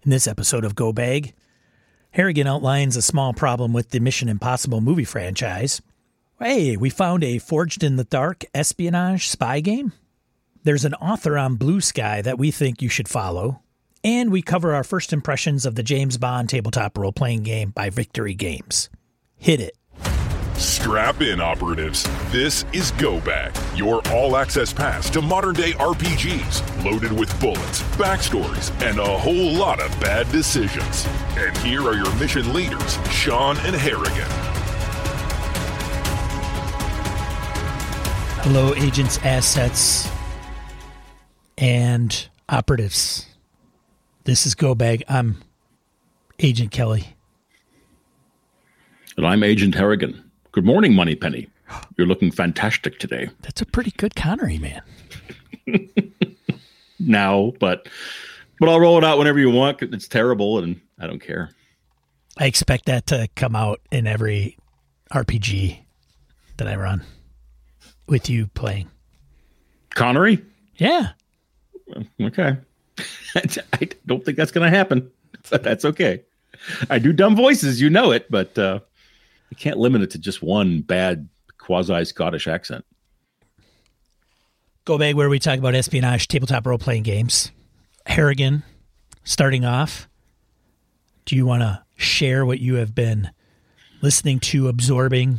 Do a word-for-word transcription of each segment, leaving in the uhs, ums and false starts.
In this episode of Go Bag, Harrigan outlines a small problem with the Mission Impossible movie franchise. Hey, we found a Forged in the Dark espionage spy game. There's an author on Blue Sky that we think you should follow. And we cover our first impressions of the James Bond tabletop role-playing game by Victory Games. Hit it. Strap in, operatives. This is Go Bag, your all-access pass to modern-day R P Gs, loaded with bullets, backstories, and a whole lot of bad decisions. And here are your mission leaders, Sean and Harrigan. Hello, agents, assets, and operatives. This is Go Bag. I'm Agent Kelly. And I'm Agent Harrigan. Good morning, Moneypenny. You're looking fantastic today. That's a pretty good Connery, man. Now, but but I'll roll it out whenever you want. It's terrible, and I don't care. I expect that to come out in every R P G that I run with you playing. Connery? Yeah. Okay. I don't think that's going to happen. But that's okay. I do dumb voices, you know it, but uh, I can't limit it to just one bad quasi-Scottish accent. Go Bag, where we talk about espionage, tabletop role-playing games. Harrigan, starting off, do you want to share what you have been listening to, absorbing?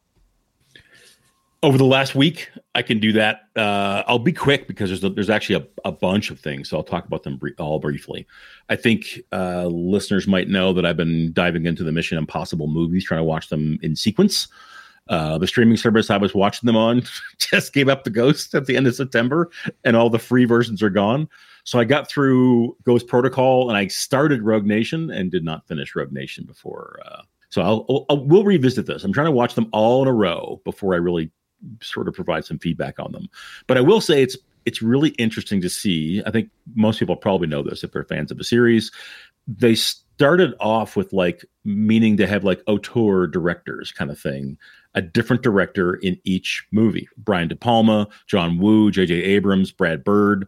Over the last week, I can do that. Uh, I'll be quick because there's a, there's actually a, a bunch of things, so I'll talk about them br- all briefly. I think uh, listeners might know that I've been diving into the Mission Impossible movies, trying to watch them in sequence. Uh, the streaming service I was watching them on just gave up the ghost at the end of September, and all the free versions are gone. So I got through Ghost Protocol, and I started Rogue Nation and did not finish Rogue Nation before. Uh, so I'll, I'll we'll revisit this. I'm trying to watch them all in a row before I really sort of provide some feedback on them. But I will say it's it's really interesting to see. I think most people probably know this if they're fans of the series. They started off with like meaning to have like auteur directors kind of thing, a different director in each movie. Brian De Palma, John Woo, J J Abrams, Brad Bird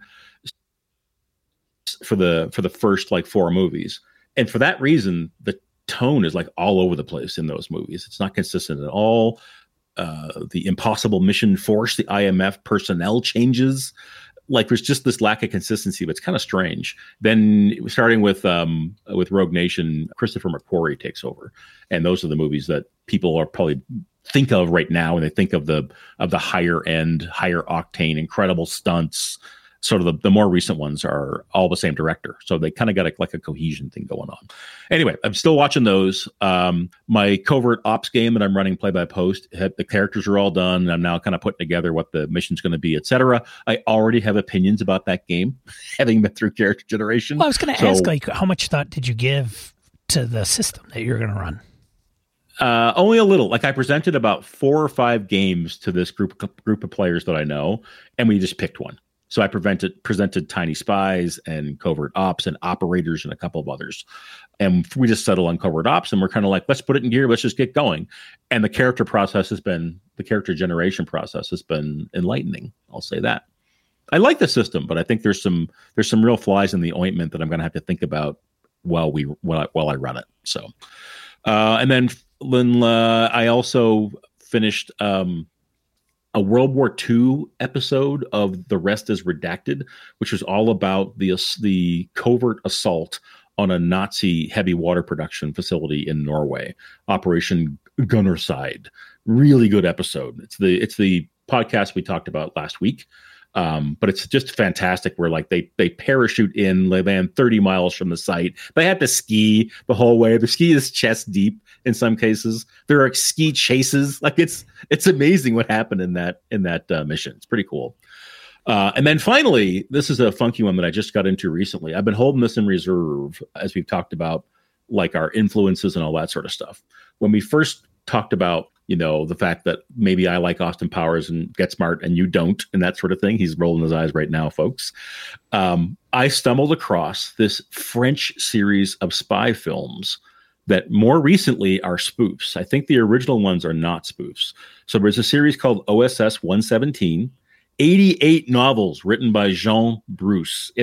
for the for the first like four movies. And for that reason, the tone is like all over the place in those movies. It's not consistent at all. Uh, the Impossible Mission Force, the I M F personnel changes. Like there's just this lack of consistency, but it's kind of strange. Then starting with um, with Rogue Nation, Christopher McQuarrie takes over, and those are the movies that people are probably think of right now when they think of the of the higher end, higher octane, incredible stunts. Sort of the, the more recent ones are all the same director. So they kind of got a, like a cohesion thing going on. Anyway, I'm still watching those. Um, my covert ops game that I'm running play by post, the characters are all done. I'm now kind of putting together what the mission's going to be, et cetera. I already have opinions about that game, having been through character generation. Well, I was going to so, ask, like, how much thought did you give to the system that you're going to run? Uh, only a little. Like I presented about four or five games to this group group of players that I know, and we just picked one. So I prevented, presented Tiny Spies and Covert Ops and Operators and a couple of others. And we just settled on Covert Ops, and we're kind of like, let's put it in gear. Let's just get going. And the character process has been, the character generation process has been enlightening. I'll say that. I like the system, but I think there's some, there's some real flies in the ointment that I'm going to have to think about while we, while I, while I run it. So, uh, and then, then uh, I also finished, um, a World War Two episode of The Rest is Redacted, which was all about the the covert assault on a Nazi heavy water production facility in Norway, Operation Gunnerside. Really good episode. It's the it's the podcast we talked about last week. Um, but it's just fantastic where like they they parachute in, they land thirty miles from the site. They have to ski the whole way. The ski is chest deep in some cases. There are ski chases. Like it's it's amazing what happened in that in that uh, mission. It's pretty cool. Uh, and then finally, this is a funky one that I just got into recently. I've been holding this in reserve as we've talked about like our influences and all that sort of stuff. When we first talked about, you know, the fact that maybe I like Austin Powers and Get Smart and you don't, and that sort of thing. He's rolling his eyes right now, folks. Um, I stumbled across this French series of spy films that more recently are spoofs. I think the original ones are not spoofs. So there's a series called O S S one seventeen, eighty-eight novels written by Jean Bruce in the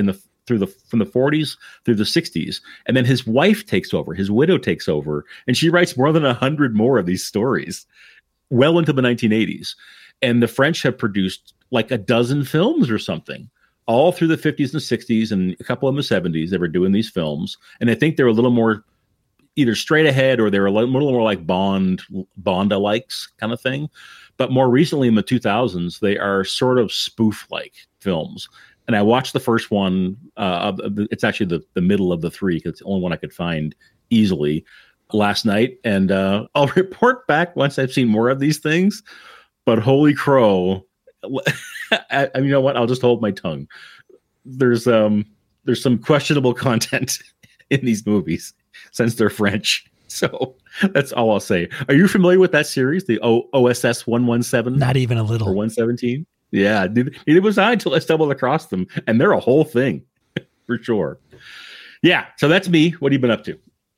through the from the forties through the sixties, and then his wife takes over, his widow takes over, and she writes more than a hundred more of these stories, well into the nineteen eighties. And the French have produced like a dozen films or something, all through the fifties and sixties, and a couple in the seventies. They were doing these films, and I think they were a little more either straight ahead or they were a little more like Bond, Bond-alikes kind of thing. But more recently in the two thousands, they are sort of spoof-like films. And I watched the first one. Uh, it's actually the, the middle of the three because it's the only one I could find easily last night. And uh, I'll report back once I've seen more of these things. But holy crow, I, I, you know what? I'll just hold my tongue. There's um there's some questionable content in these movies since they're French. So that's all I'll say. Are you familiar with that series, the o- O S S one seventeen? Not even a little. Or one seventeen? Yeah, neither, neither was I until I stumbled across them. And they're a whole thing, for sure. Yeah, so that's me. What have you been up to?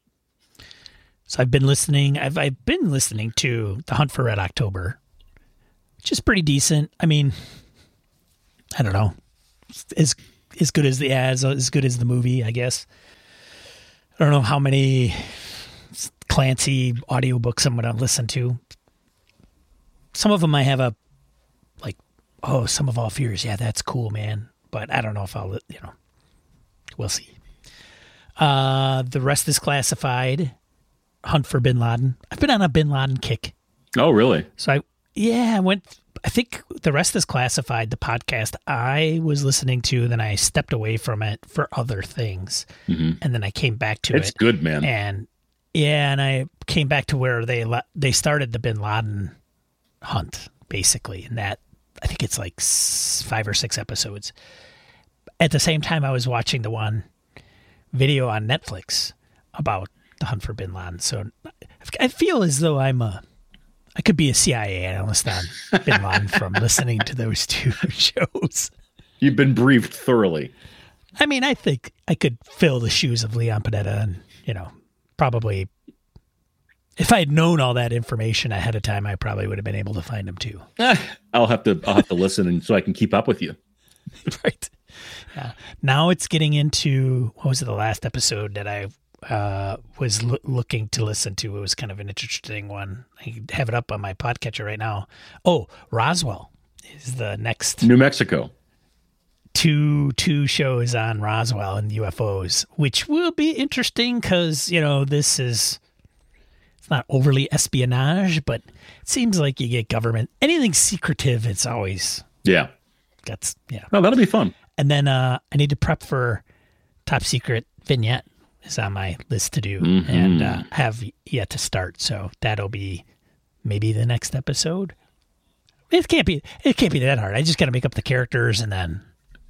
So I've been listening. I've I've been listening to The Hunt for Red October, which is pretty decent. I mean, I don't know. As, as good as the as, as good as the movie, I guess. I don't know how many Clancy audiobooks I'm going to listen to. Some of them I have a, like, oh, Sum of All Fears. Yeah, that's cool, man. But I don't know if I'll, you know, we'll see. Uh, the rest is classified. Hunt for Bin Laden. I've been on a Bin Laden kick. Oh, really? So I, yeah, I went, I think the rest is classified, the podcast I was listening to, then I stepped away from it for other things. Mm-hmm. And then I came back to it's it. It's good, man. And yeah, and I came back to where they they started the Bin Laden hunt, basically. And that, I think it's like five or six episodes. At the same time, I was watching the one video on Netflix about the hunt for Bin Laden. So I feel as though I'm a, I could be a C I A analyst on Bin Laden from listening to those two shows. You've been briefed thoroughly. I mean, I think I could fill the shoes of Leon Panetta and, you know, probably if I had known all that information ahead of time, I probably would have been able to find him too. I'll have to, I'll have to listen and so I can keep up with you. Right. Yeah. Now it's getting into, what was it, the last episode that I uh, was lo- looking to listen to? It was kind of an interesting one. I have it up on my podcatcher right now. Oh, Roswell is the next. New Mexico. Two two shows on Roswell and U F Os, which will be interesting because, you know, this is, it's not overly espionage, but it seems like you get government, anything secretive, it's always. Yeah. That's, yeah. Oh, that'll be fun. And then uh, I need to prep for Top Secret Vignette is on my list to do, mm-hmm. and uh, have yet to start. So that'll be maybe the next episode. It can't be. It can't be that hard. I just got to make up the characters and then.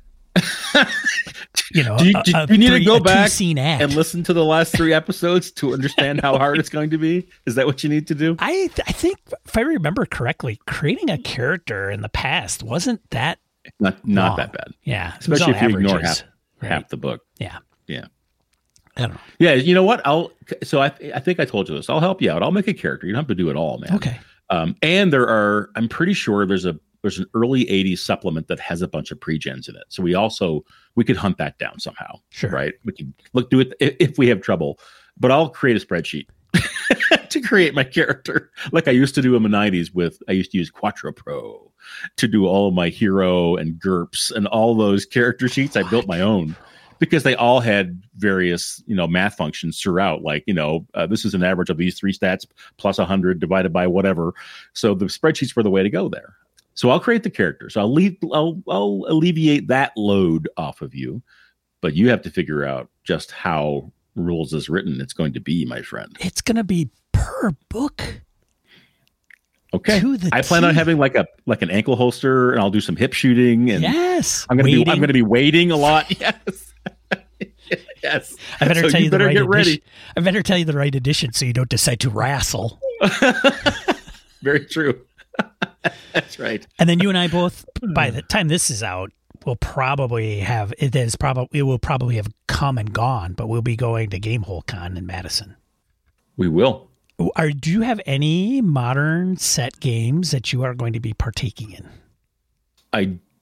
You know, do you, do a, a you need three, to go back and listen to the last three episodes to understand how hard it's going to be? Is that what you need to do? I th- I think if I remember correctly, creating a character in the past wasn't that not not long. that bad. Yeah, especially if you ignore half right? half the book. Yeah, yeah. I don't know. Yeah, you know what? I'll. So I I think I told you this. I'll help you out. I'll make a character. You don't have to do it all, man. Okay. Um, and there are. I'm pretty sure there's a. There's an early eighties supplement that has a bunch of pre-gens in it. So we also, we could hunt that down somehow. Sure. Right. We can look, do it if, if we have trouble, but I'll create a spreadsheet to create my character. Like I used to do in the nineties with, I used to use Quattro Pro to do all of my hero and G U R Ps and all those character sheets. I built my own because they all had various, you know, math functions throughout. Like, you know, uh, this is an average of these three stats plus a hundred divided by whatever. So the spreadsheets were the way to go there. So I'll create the characters. I'll leave. I'll, I'll alleviate that load off of you, but you have to figure out just how Rules is written. It's going to be, my friend. It's going to be per book. Okay. I plan T. on having like a like an ankle holster, and I'll do some hip shooting. And yes, I'm going to be. I'm going to be waiting a lot. Yes. Yes. I better so tell you, you better the right get ready. Edition. I better tell you the right edition so you don't decide to wrestle. Very true. That's right. And then you and I both, by the time this is out, will probably have it is probably it will probably have come and gone, but we'll be going to Gamehole Con in Madison. We will. Are do you have any modern set games that you are going to be partaking in? I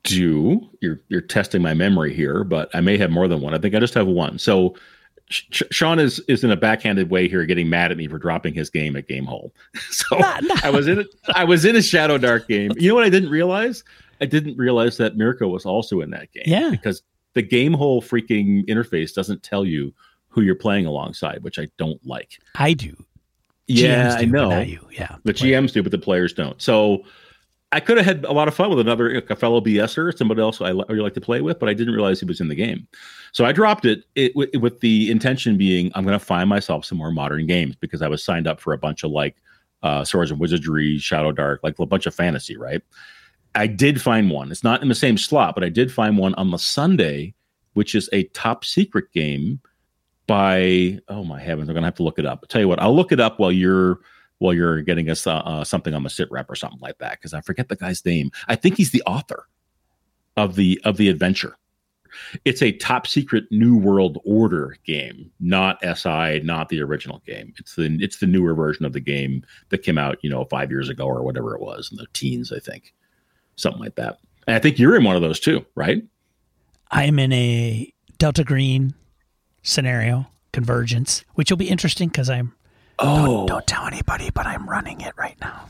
do. You're you're testing my memory here, but I may have more than one. I think I just have one. So Sh- Sean is is in a backhanded way here, getting mad at me for dropping his game at Gamehole. So no, no. I was in a, I was in a Shadow Dark game. You know what I didn't realize? I didn't realize that Mirko was also in that game. Yeah, because the Gamehole freaking interface doesn't tell you who you're playing alongside, which I don't like. I do. Yeah, do, I know. But not you. Yeah, the G Ms do, but the players don't. So I could have had a lot of fun with another a fellow BSer, somebody else I really like to play with, but I didn't realize he was in the game. So I dropped it, it with, with the intention being I'm going to find myself some more modern games because I was signed up for a bunch of like uh, Swords and Wizardry, Shadow Dark, like a bunch of fantasy, right? I did find one. It's not in the same slot, but I did find one on the Sunday, which is a top secret game by, oh my heavens, I'm going to have to look it up. I'll tell you what, I'll look it up while you're while you're getting us uh, uh, something on the sit rep or something like that, because I forget the guy's name. I think he's the author of the of the adventure. It's a top secret New World Order game, not S I, not the original game. It's the it's the newer version of the game that came out, you know, five years ago or whatever it was in the teens, I think, something like that. And I think you're in one of those too, right? I'm in a Delta Green scenario, Convergence, which will be interesting because I'm. Oh, don't, don't tell anybody, but I'm running it right now.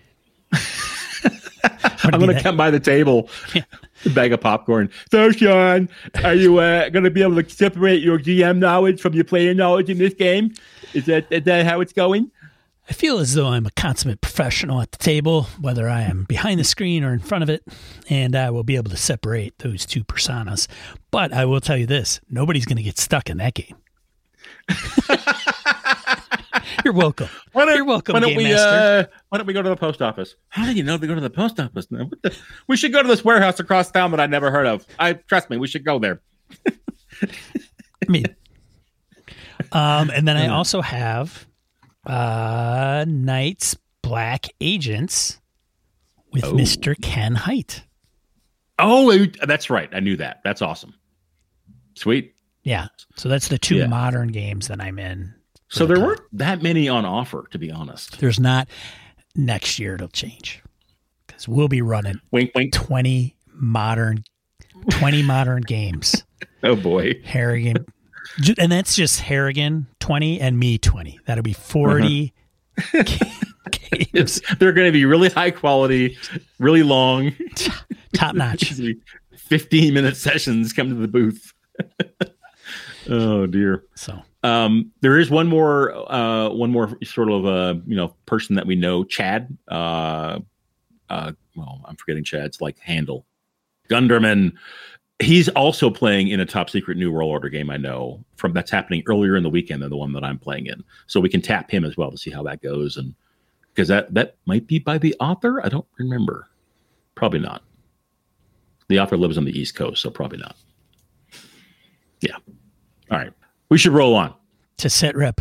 I'm going to come by the table, yeah. a bag of popcorn. So, Sean, are you uh, going to be able to separate your G M knowledge from your player knowledge in this game? Is that is that how it's going? I feel as though I'm a consummate professional at the table, whether I am behind the screen or in front of it, and I will be able to separate those two personas. But I will tell you this, nobody's going to get stuck in that game. You're welcome. Why don't, You're welcome, why don't Game we, Master. Uh, why don't we go to the post office? How do you know to go to the post office? What the, we should go to this warehouse across town that I never heard of. I trust me, we should go there. I mean, um, and then I also have uh, Knights Black Agents with Oh. Mister Ken Hite. Oh, that's right. I knew that. That's awesome. Sweet. Yeah. So that's the two Yeah. modern games that I'm in. So there weren't that many on offer, to be honest. There's not. Next year it'll change because we'll be running Wink, wink. twenty modern, twenty modern games. Oh boy, Harrigan, and that's just Harrigan twenty and me twenty. That'll be forty Uh-huh. games. It's, they're going to be really high quality, really long, top notch. fifteen minute sessions. Come to the booth. Oh dear. So. Um, there is one more, uh, one more sort of uh, you know, person that we know, Chad. Uh, uh, well, I'm forgetting Chad's like handle, Gunderman. He's also playing in a top secret New World Order game I know from that's happening earlier in the weekend than the one that I'm playing in. So we can tap him as well to see how that goes, and because that that might be by the author. I don't remember. Probably not. The author lives on the East Coast, so probably not. Yeah. All right. We should roll on. To sit rep.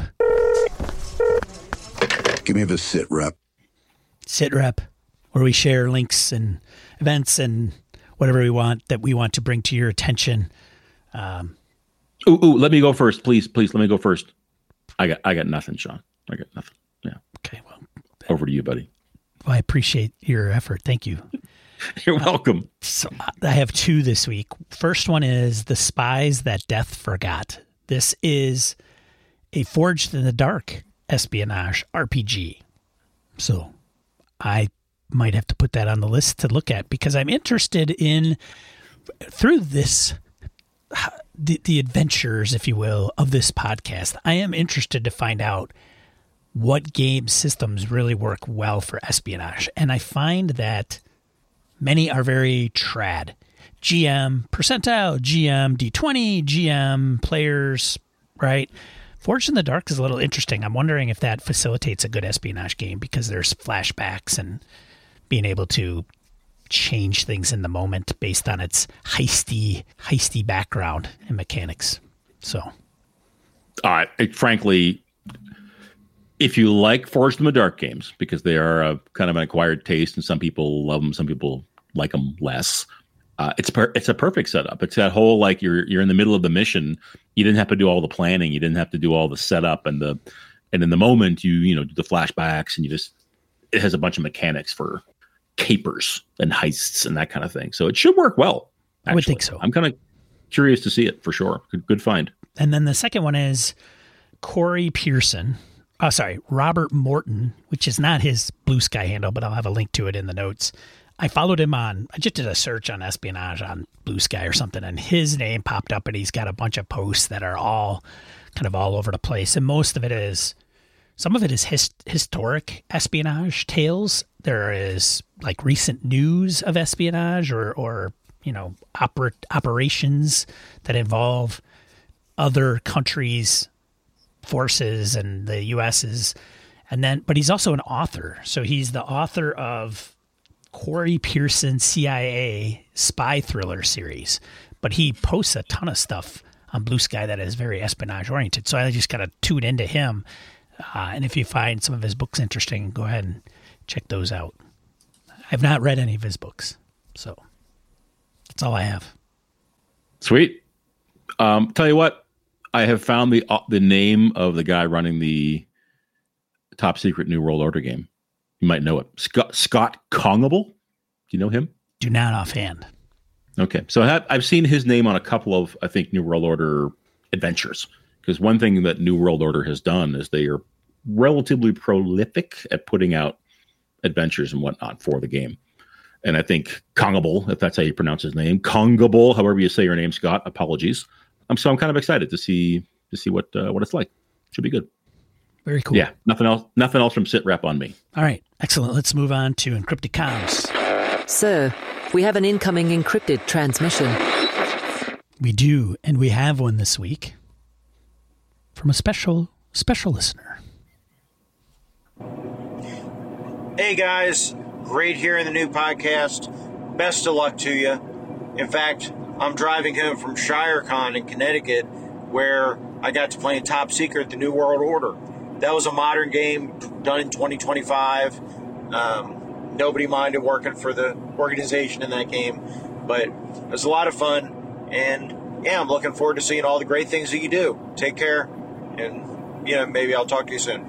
Give me the sit rep. Sit rep, where we share links and events and whatever we want that we want to bring to your attention. Um, ooh, ooh, let me go first, please, please. Let me go first. I got, I got nothing, Sean. I got nothing. Yeah. okay, well, Over to you, buddy. well, I appreciate your effort. Thank you. You're welcome. So I have two this week. First one is The Spies That Death Forgot. This is a Forged in the Dark espionage R P G. So I might have to put that on the list to look at because I'm interested in, through this, the, the adventures, if you will, of this podcast, I am interested to find out what game systems really work well for espionage. And I find that many are very trad. G M, percentile, G M, D twenty, G M, players, right? Forged in the Dark is a little interesting. I'm wondering if that facilitates a good espionage game because there's flashbacks and being able to change things in the moment based on its heisty, heisty background and mechanics. So, Uh, it, frankly, if you like Forged in the Dark games, because they are a kind of an acquired taste and some people love them, some people like them less. Uh, it's per- it's a perfect setup. It's that whole like you're you're in the middle of the mission. You didn't have to do all the planning. You didn't have to do all the setup and the and in the moment you you know do the flashbacks and you just it has a bunch of mechanics for capers and heists and that kind of thing. So it should work well. Actually. I would think so. I'm kind of curious to see it for sure. Good, good find. And then the second one is Corey Pearson. Oh, sorry, Robert Morton, which is not his Blue Sky handle, but I'll have a link to it in the notes. I followed him on, I just did a search on espionage on Blue Sky or something, and his name popped up, and he's got a bunch of posts that are all kind of all over the place. And most of it is, some of it is his, historic espionage tales. There is like recent news of espionage or, or you know, oper- operations that involve other countries' forces and the U S's. And then, but he's also an author. So he's the author of Corey Pearson C I A spy thriller series. But he posts a ton of stuff on Blue Sky that is very espionage oriented. So I just got to tune into him. Uh, and if you find some of his books interesting, go ahead and check those out. I've not read any of his books. So that's all I have. Sweet. Um, tell you what, I have found the uh, the name of the guy running the top secret New World Order game. You might know it. Scott Scott Kongable. Do you know him? Do not offhand. Okay, so I have, I've seen his name on a couple of, I think, New World Order adventures. Because one thing that New World Order has done is they are relatively prolific at putting out adventures and whatnot for the game. And I think Kongable, if that's how you pronounce his name, Kongable, however you say your name, Scott, apologies. Um, so I'm kind of excited to see to see what uh, what it's like. Should be good. Very cool. Yeah, nothing else. Nothing else from SitRep on me. All right, excellent. Let's move on to encrypted comms. Sir, we have an incoming encrypted transmission. We do, and we have one this week from a special special listener. Hey guys, great hearing the new podcast. Best of luck to you. In fact, I'm driving home from ShireCon in Connecticut, where I got to play in Top Secret, the New World Order. That was a modern game done in twenty twenty-five. Um, nobody minded working for the organization in that game, but it was a lot of fun. And yeah, I'm looking forward to seeing all the great things that you do. Take care, and you know, maybe I'll talk to you soon.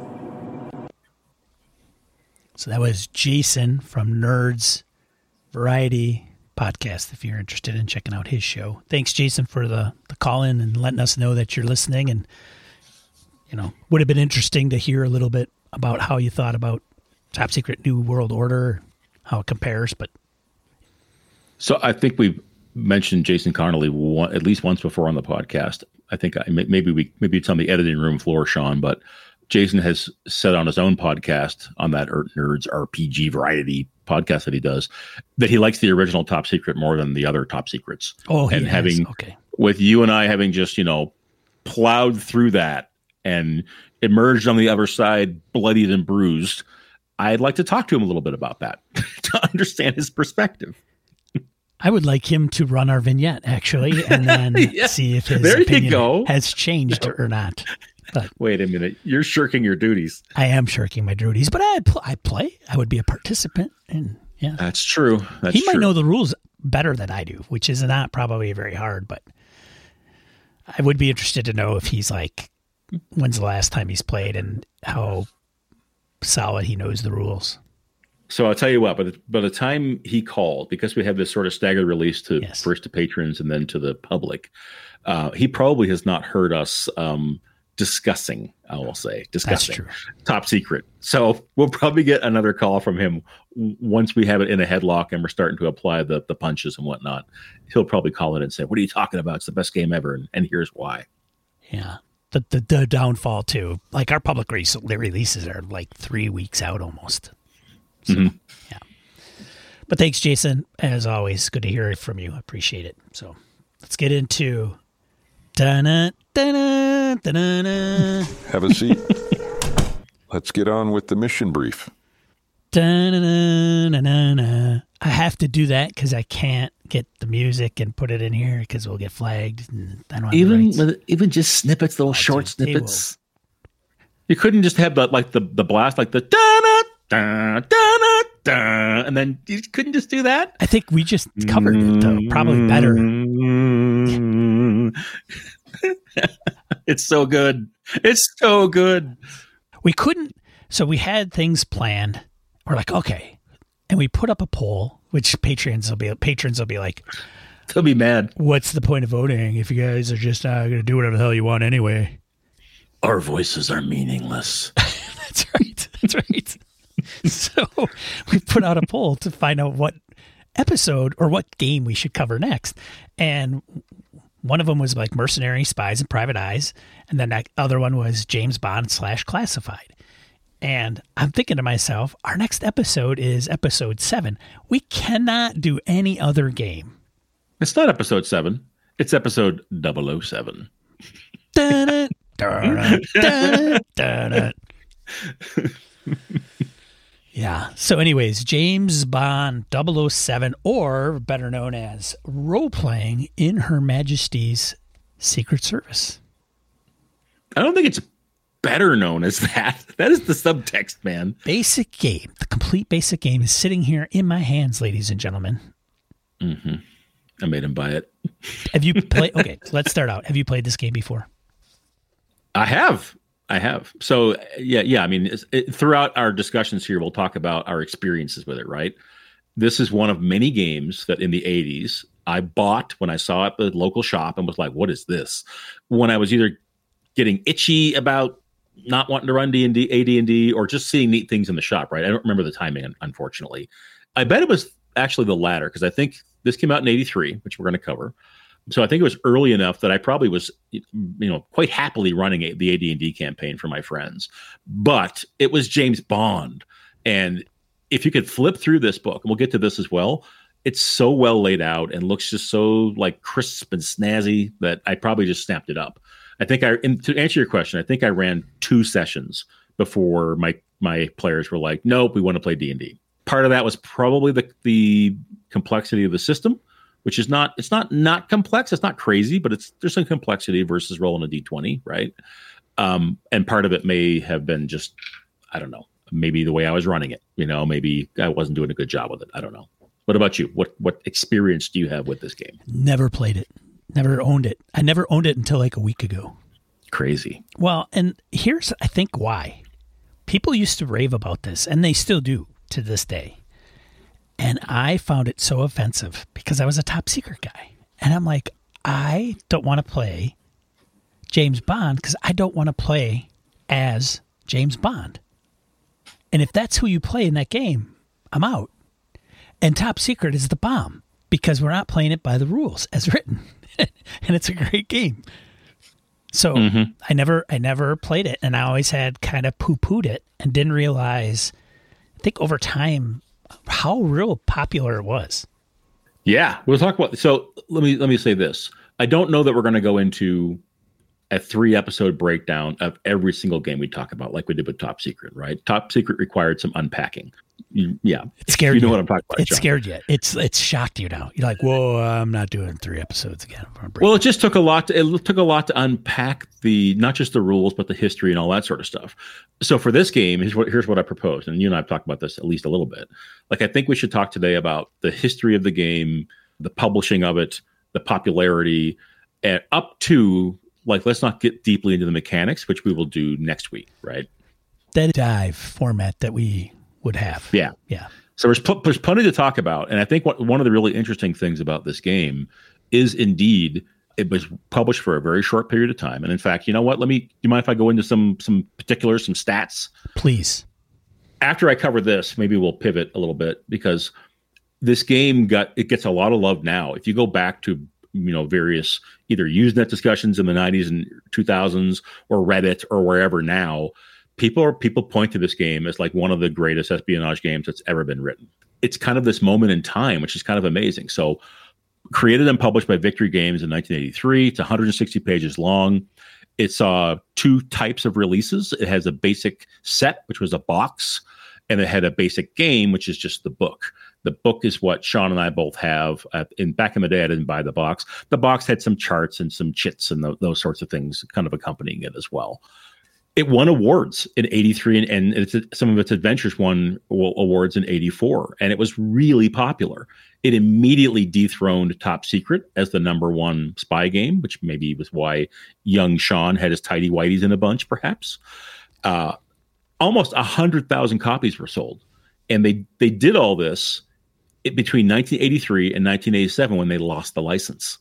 So that was Jason from Nerds Variety Podcast, if you're interested in checking out his show. Thanks, Jason, for the, the call-in and letting us know that you're listening. And, you know, would have been interesting to hear a little bit about how you thought about Top Secret New World Order, how it compares. But So I think we've mentioned Jason Connolly one, at least once before on the podcast. I think I, maybe we maybe it's on the editing room floor, Sean, but Jason has said on his own podcast, on that Nerds R P G Variety podcast that he does, that he likes the original Top Secret more than the other Top Secrets. Oh, he and has. having Okay. With you and I having just, you know, plowed through that and emerged on the other side bloodied and bruised, I'd like to talk to him a little bit about that to understand his perspective. I would like him to run our vignette, actually, and then Yeah. see if his There you opinion go. has changed or not. But Wait a minute. You're shirking your duties. I am shirking my duties, but I'd pl- I play. I would be a participant, and yeah, That's true. That's he might true. know the rules better than I do, which is not probably very hard. But I would be interested to know if he's like, when's the last time he's played, and how solid he knows the rules. So I'll tell you what, by the, by the time he called, because we have this sort of staggered release to Yes. first to patrons and then to the public, uh, he probably has not heard us um, discussing, I will say, discussing true. Top Secret. So we'll probably get another call from him w- once we have it in a headlock and we're starting to apply the, the punches and whatnot. He'll probably call in and say, what are you talking about? It's the best game ever. And, and here's why. Yeah. The, the the downfall too. Like our public re- releases are like three weeks out almost. So, Mhm. yeah. But thanks, Jason. As always, good to hear from you. I appreciate it. So let's get into da-na, da-na, da-na, Have a seat. Let's get on with the mission brief. da-na-na-na-na. I have to do that because I can't get the music and put it in here because we'll get flagged. And I don't have the Even rights. with, even just snippets, little Oh, short dude, they snippets. You couldn't just have the like the the blast, like the da da da da da, and then you couldn't just do that. I think we just covered it though. Probably better. It's so good. It's so good. We couldn't. So we had things planned. We're like, okay, and we put up a poll, which patrons will be patrons will be like, they'll be mad. What's the point of voting if you guys are just uh, going to do whatever the hell you want anyway? Our voices are meaningless. That's right. That's right. So we put out a poll to find out what episode or what game we should cover next. And one of them was like Mercenary, Spies, and Private Eyes. And then that other one was James Bond slash Classified. And I'm thinking to myself, our next episode is episode seven. We cannot do any other game. It's not episode seven. It's episode double oh seven. Dun-dun, dun-dun, dun-dun, dun-dun. Yeah. So anyways, James Bond double oh seven, or better known as role-playing in Her Majesty's Secret Service. I don't think it's better known as that. That is the subtext, man. Basic game. The complete basic game is sitting here in my hands, ladies and gentlemen. Mm-hmm. I made him buy it. Have you played? Okay, let's start out. Have you played this game before? I have. I have. So yeah, yeah. I mean, it, throughout our discussions here, we'll talk about our experiences with it, right? This is one of many games that in the eighties I bought when I saw it at the local shop and was like, what is this? When I was either getting itchy about not wanting to run D and D, A D and D, or just seeing neat things in the shop, right? I don't remember the timing, unfortunately. I bet it was actually the latter, because I think this came out in eighty-three, which we're going to cover. So I think it was early enough that I probably was, you know, quite happily running a, the A D and D campaign for my friends. But it was James Bond. And if you could flip through this book, and we'll get to this as well, it's so well laid out and looks just so like crisp and snazzy that I probably just snapped it up. I think I, and to answer your question, I think I ran two sessions before my my players were like, nope, we want to play D and D. Part of that was probably the the complexity of the system, which is not, it's not not complex. It's not crazy, but it's there's some complexity versus rolling a D twenty, right? Um, and part of it may have been just, I don't know, maybe the way I was running it. You know, maybe I wasn't doing a good job with it. I don't know. What about you? What what experience do you have with this game? Never played it. Never owned it. I never owned it until like a week ago. Crazy. Well, and here's, I think, why. People used to rave about this, and they still do to this day. And I found it so offensive because I was a top secret guy. And I'm like, I don't want to play James Bond because I don't want to play as James Bond. And if that's who you play in that game, I'm out. And Top Secret is the bomb because we're not playing it by the rules as written. And it's a great game. So mm-hmm. I never I never played it, and I always had kind of poo-pooed it and didn't realize, I think over time, how real popular it was. Yeah, we'll talk about, so let me let me say this. I don't know that we're going to go into a three episode breakdown of every single game we talk about, like we did with Top Secret, right? Top Secret required some unpacking. You, yeah, it scared you. know you. what I'm talking about. It John. scared you. It's it's shocked you now. You're like, whoa, I'm not doing three episodes again. Well, it just took a lot. To, it took a lot to unpack the not just the rules, but the history and all that sort of stuff. So for this game, here's what here's what I proposed, and you and I have talked about this at least a little bit. Like, I think we should talk today about the history of the game, the publishing of it, the popularity, and up to, like, let's not get deeply into the mechanics, which we will do next week, right? That dive format that we would have. Yeah. Yeah. So there's, pl- there's plenty to talk about. And I think what, one of the really interesting things about this game is indeed it was published for a very short period of time. And in fact, you know what? Let me, do you mind if I go into some some particulars, some stats? Please. After I cover this, maybe we'll pivot a little bit, because this game got, it gets a lot of love now. If you go back to, you know, various either Usenet discussions in the nineties and two thousands or Reddit or wherever now, people are people point to this game as like one of the greatest espionage games that's ever been written. It's kind of this moment in time, which is kind of amazing. So created and published by Victory Games in nineteen eighty-three. It's one hundred sixty pages long. It saw two types of releases. It has a basic set, which was a box, and it had a basic game, which is just the book. The book is what Sean and I both have. At, in back in the day, I didn't buy the box. The box had some charts and some chits and th- those sorts of things kind of accompanying it as well. It won awards in eighty-three, and, and it's, some of its adventures won awards in eighty-four, and it was really popular. It immediately dethroned Top Secret as the number one spy game, which maybe was why young Sean had his tidy whities in a bunch, perhaps. Uh, almost one hundred thousand copies were sold. And they they did all this between nineteen eighty-three and nineteen eighty-seven when they lost the license.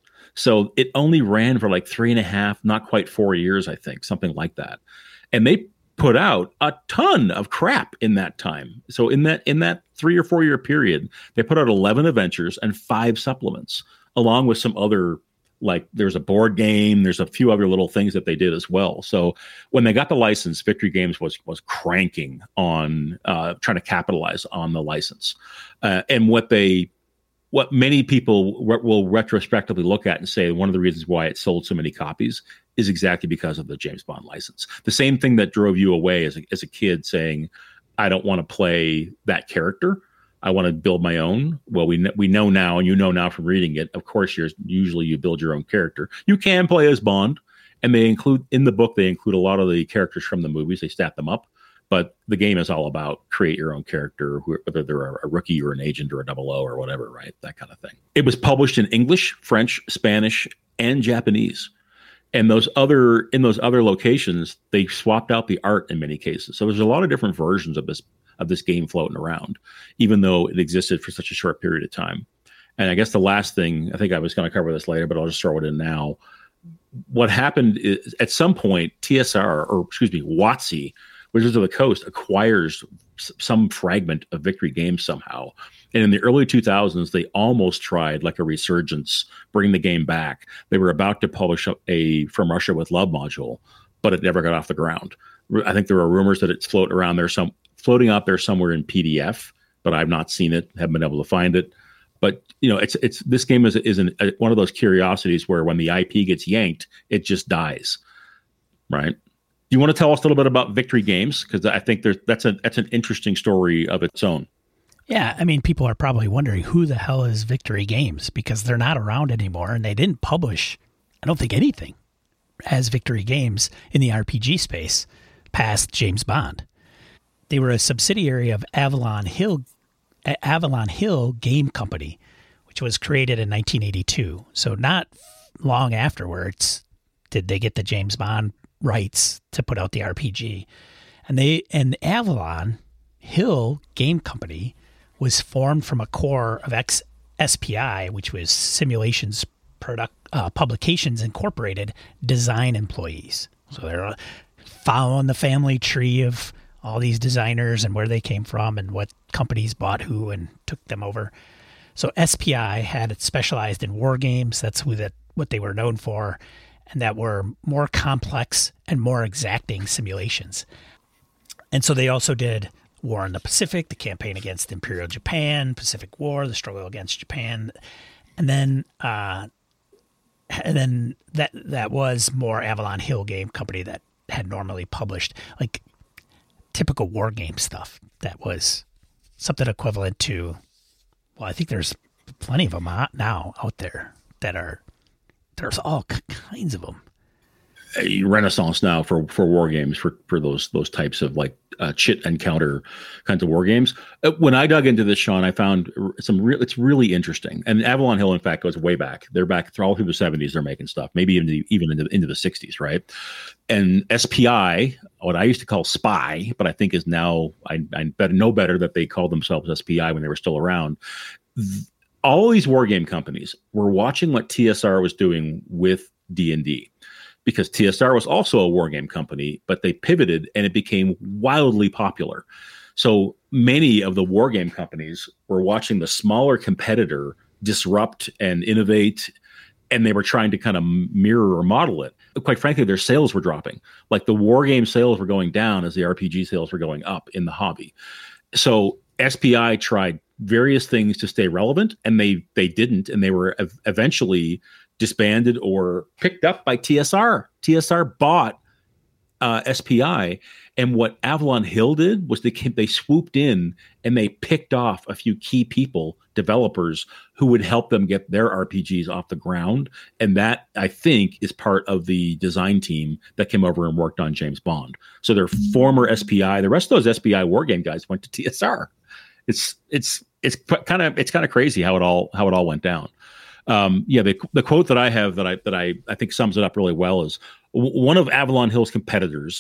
So it only ran for like three and a half, not quite four years, I think, something like that. And they put out a ton of crap in that time. So in that in that three or four year period, they put out eleven adventures and five supplements, along with some other, like there's a board game, there's a few other little things that they did as well. So when they got the license, Victory Games was was cranking on uh, trying to capitalize on the license. Uh, and what they, what many people re- will retrospectively look at and say one of the reasons why it sold so many copies is exactly because of the James Bond license. The same thing that drove you away as a, as a kid saying, I don't want to play that character. I want to build my own. Well, we we know now, and you know now from reading it, of course, you're usually you build your own character. You can play as Bond, and they include, in the book, they include a lot of the characters from the movies. They stat them up. But the game is all about create your own character, whether they're a rookie or an agent or a double O or whatever, right? That kind of thing. It was published in English, French, Spanish, and Japanese. And those other in those other locations, they swapped out the art in many cases. So there's a lot of different versions of this of this game floating around, even though it existed for such a short period of time. And I guess the last thing, I think I was going to cover this later, but I'll just throw it in now. What happened is at some point, T S R, or excuse me, WotC, Wizards of the Coast, acquires some fragment of Victory Games somehow. And in the early two thousands, they almost tried like a resurgence, bring the game back. They were about to publish a From Russia with Love module, but it never got off the ground. I think there are rumors that it's floating around there, some floating out there somewhere in P D F, but I've not seen it, haven't been able to find it. But you know, it's it's this game is is an, a, one of those curiosities where when the I P gets yanked, it just dies, right? Do you want to tell us a little bit about Victory Games? Because I think there's that's a that's an interesting story of its own. Yeah, I mean, people are probably wondering who the hell is Victory Games, because they're not around anymore, and they didn't publish, I don't think, anything as Victory Games in the R P G space past James Bond. They were a subsidiary of Avalon Hill, Avalon Hill Game Company, which was created in nineteen eighty-two. So not long afterwards did they get the James Bond rights to put out the R P G. And they and Avalon Hill Game Company was formed from a core of ex S P I, which was Simulations Product uh, Publications Incorporated design employees. So they're following the family tree of all these designers and where they came from and what companies bought who and took them over. So S P I had it specialized in war games. That's who that what they were known for, and that were more complex and more exacting simulations. And so they also did War in the Pacific, the campaign against Imperial Japan, Pacific War, the struggle against Japan. And then uh, and then that that was more Avalon Hill Game Company that had normally published like typical war game stuff that was something equivalent to, well, I think there's plenty of them out now out there that are, there's all kinds of them. A renaissance now for, for war games, for, for those those types of like uh, chit and counter kinds of war games. Uh, when I dug into this, Sean, I found some real. It's really interesting. And Avalon Hill, in fact, goes way back. They're back through all through the seventies. They're making stuff, maybe even the, even into, into the sixties, right? And S P I, what I used to call Spy, but I think is now I, I better know better that they called themselves S P I when they were still around. All these war game companies were watching what T S R was doing with D and D. Because T S R was also a war game company, but they pivoted and it became wildly popular. So many of the war game companies were watching the smaller competitor disrupt and innovate, and they were trying to kind of mirror or model it. Quite frankly, their sales were dropping. Like the war game sales were going down as the R P G sales were going up in the hobby. So S P I tried various things to stay relevant, and they they didn't, and they were ev- eventually disbanded or picked up by T S R. T S R bought uh, S P I, and what Avalon Hill did was they came, they swooped in and they picked off a few key people, developers, who would help them get their R P Gs off the ground. And that, I think, is part of the design team that came over and worked on James Bond. So their former S P I, the rest of those S P I war game guys went to T S R. It's it's it's kind of it's kind of crazy how it all how it all went down. Um, yeah, the the quote that I have that I that I, I think sums it up really well is w- one of Avalon Hill's competitors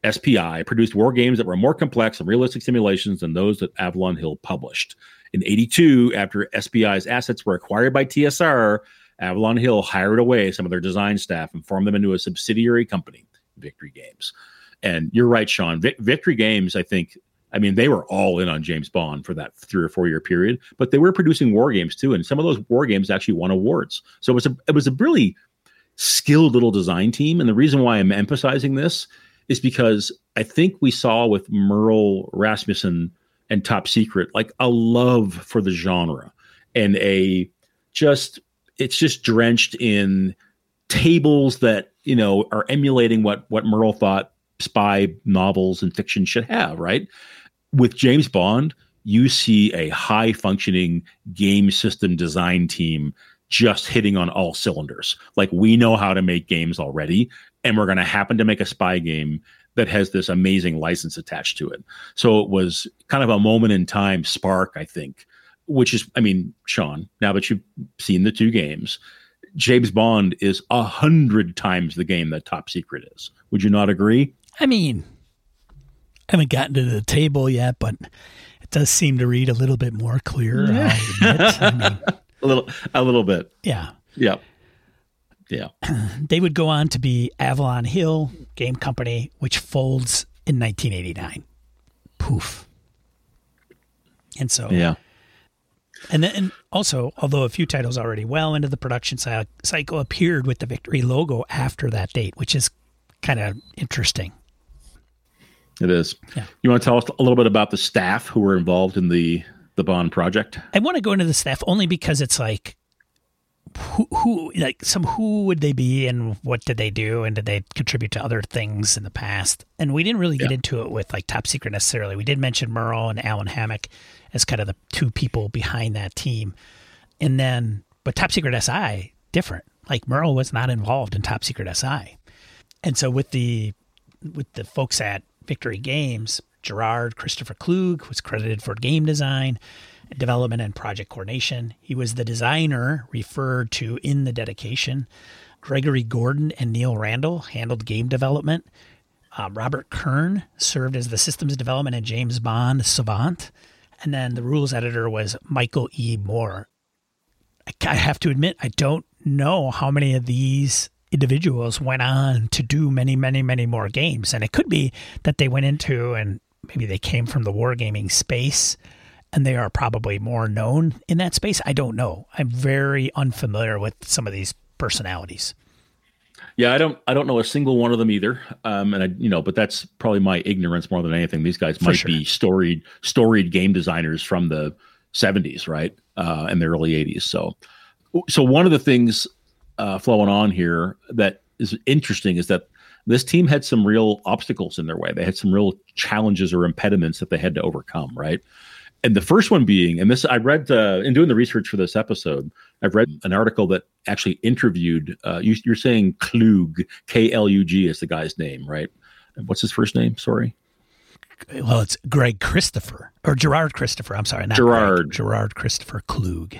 S P I, produced war games that were more complex and realistic simulations than those that Avalon Hill published. In eighty-two, after S P I's assets were acquired by T S R, Avalon Hill hired away some of their design staff and formed them into a subsidiary company, Victory Games. And you're right, Sean. Vic- Victory Games, I think, I mean, they were all in on James Bond for that three or four year period, but they were producing war games too. And some of those war games actually won awards. So it was a, it was a really skilled little design team. And the reason why I'm emphasizing this is because I think we saw with Merle Rasmussen and Top Secret, like a love for the genre and a just, it's just drenched in tables that, you know, are emulating what, what Merle thought spy novels and fiction should have, right? With James Bond, you see a high functioning game system design team just hitting on all cylinders. Like, we know how to make games already, and we're going to happen to make a spy game that has this amazing license attached to it. So it was kind of a moment in time spark, I think, which is, I mean, Sean, now that you've seen the two games, James Bond is a hundred times the game that Top Secret is. Would you not agree? I mean, I haven't gotten to the table yet, but it does seem to read a little bit more clear. Yeah. I'll admit. I mean, a little, a little bit. Yeah. Yeah. Yeah. They would go on to be Avalon Hill Game Company, which folds in nineteen eighty-nine. Poof. And so, yeah. And then, and also, although a few titles already well into the production cycle appeared with the Victory logo after that date, which is kind of interesting. It is. Yeah. You want to tell us a little bit about the staff who were involved in the, the Bond project? I want to go into the staff only because it's like, who, who, like some, who would they be and what did they do? And did they contribute to other things in the past? And we didn't really get yeah. into it with like Top Secret necessarily. We did mention Merle and Alan Hammock as kind of the two people behind that team. And then, but Top Secret S I, different. Like Merle was not involved in Top Secret S I. And so with the, with the folks at Victory Games, Gerard Christopher Klug was credited for game design, development, and project coordination. He was the designer referred to in the dedication. Gregory Gordon and Neil Randall handled game development. Uh, Robert Kern served as the systems development and James Bond savant. And then the rules editor was Michael E. Moore. I have to admit, I don't know how many of these individuals went on to do many, many, many more games. And it could be that they went into, and maybe they came from the wargaming space, and they are probably more known in that space. I don't know. I'm very unfamiliar with some of these personalities. Yeah, I don't. I don't know a single one of them either. Um, and I, you know, but that's probably my ignorance more than anything. These guys might sure. be storied, storied game designers from the seventies, right, uh, and the early eighties. So, so one of the things uh, flowing on here that is interesting is that this team had some real obstacles in their way. They had some real challenges or impediments that they had to overcome, right? And the first one being, and this I read uh, in doing the research for this episode, I've read an article that actually interviewed, uh, you, you're saying Klug, K L U G is the guy's name, right? What's his first name? Sorry. Well, it's Greg Christopher, or Gerard Christopher. I'm sorry, not Gerard. Greg, Gerard Christopher Klug.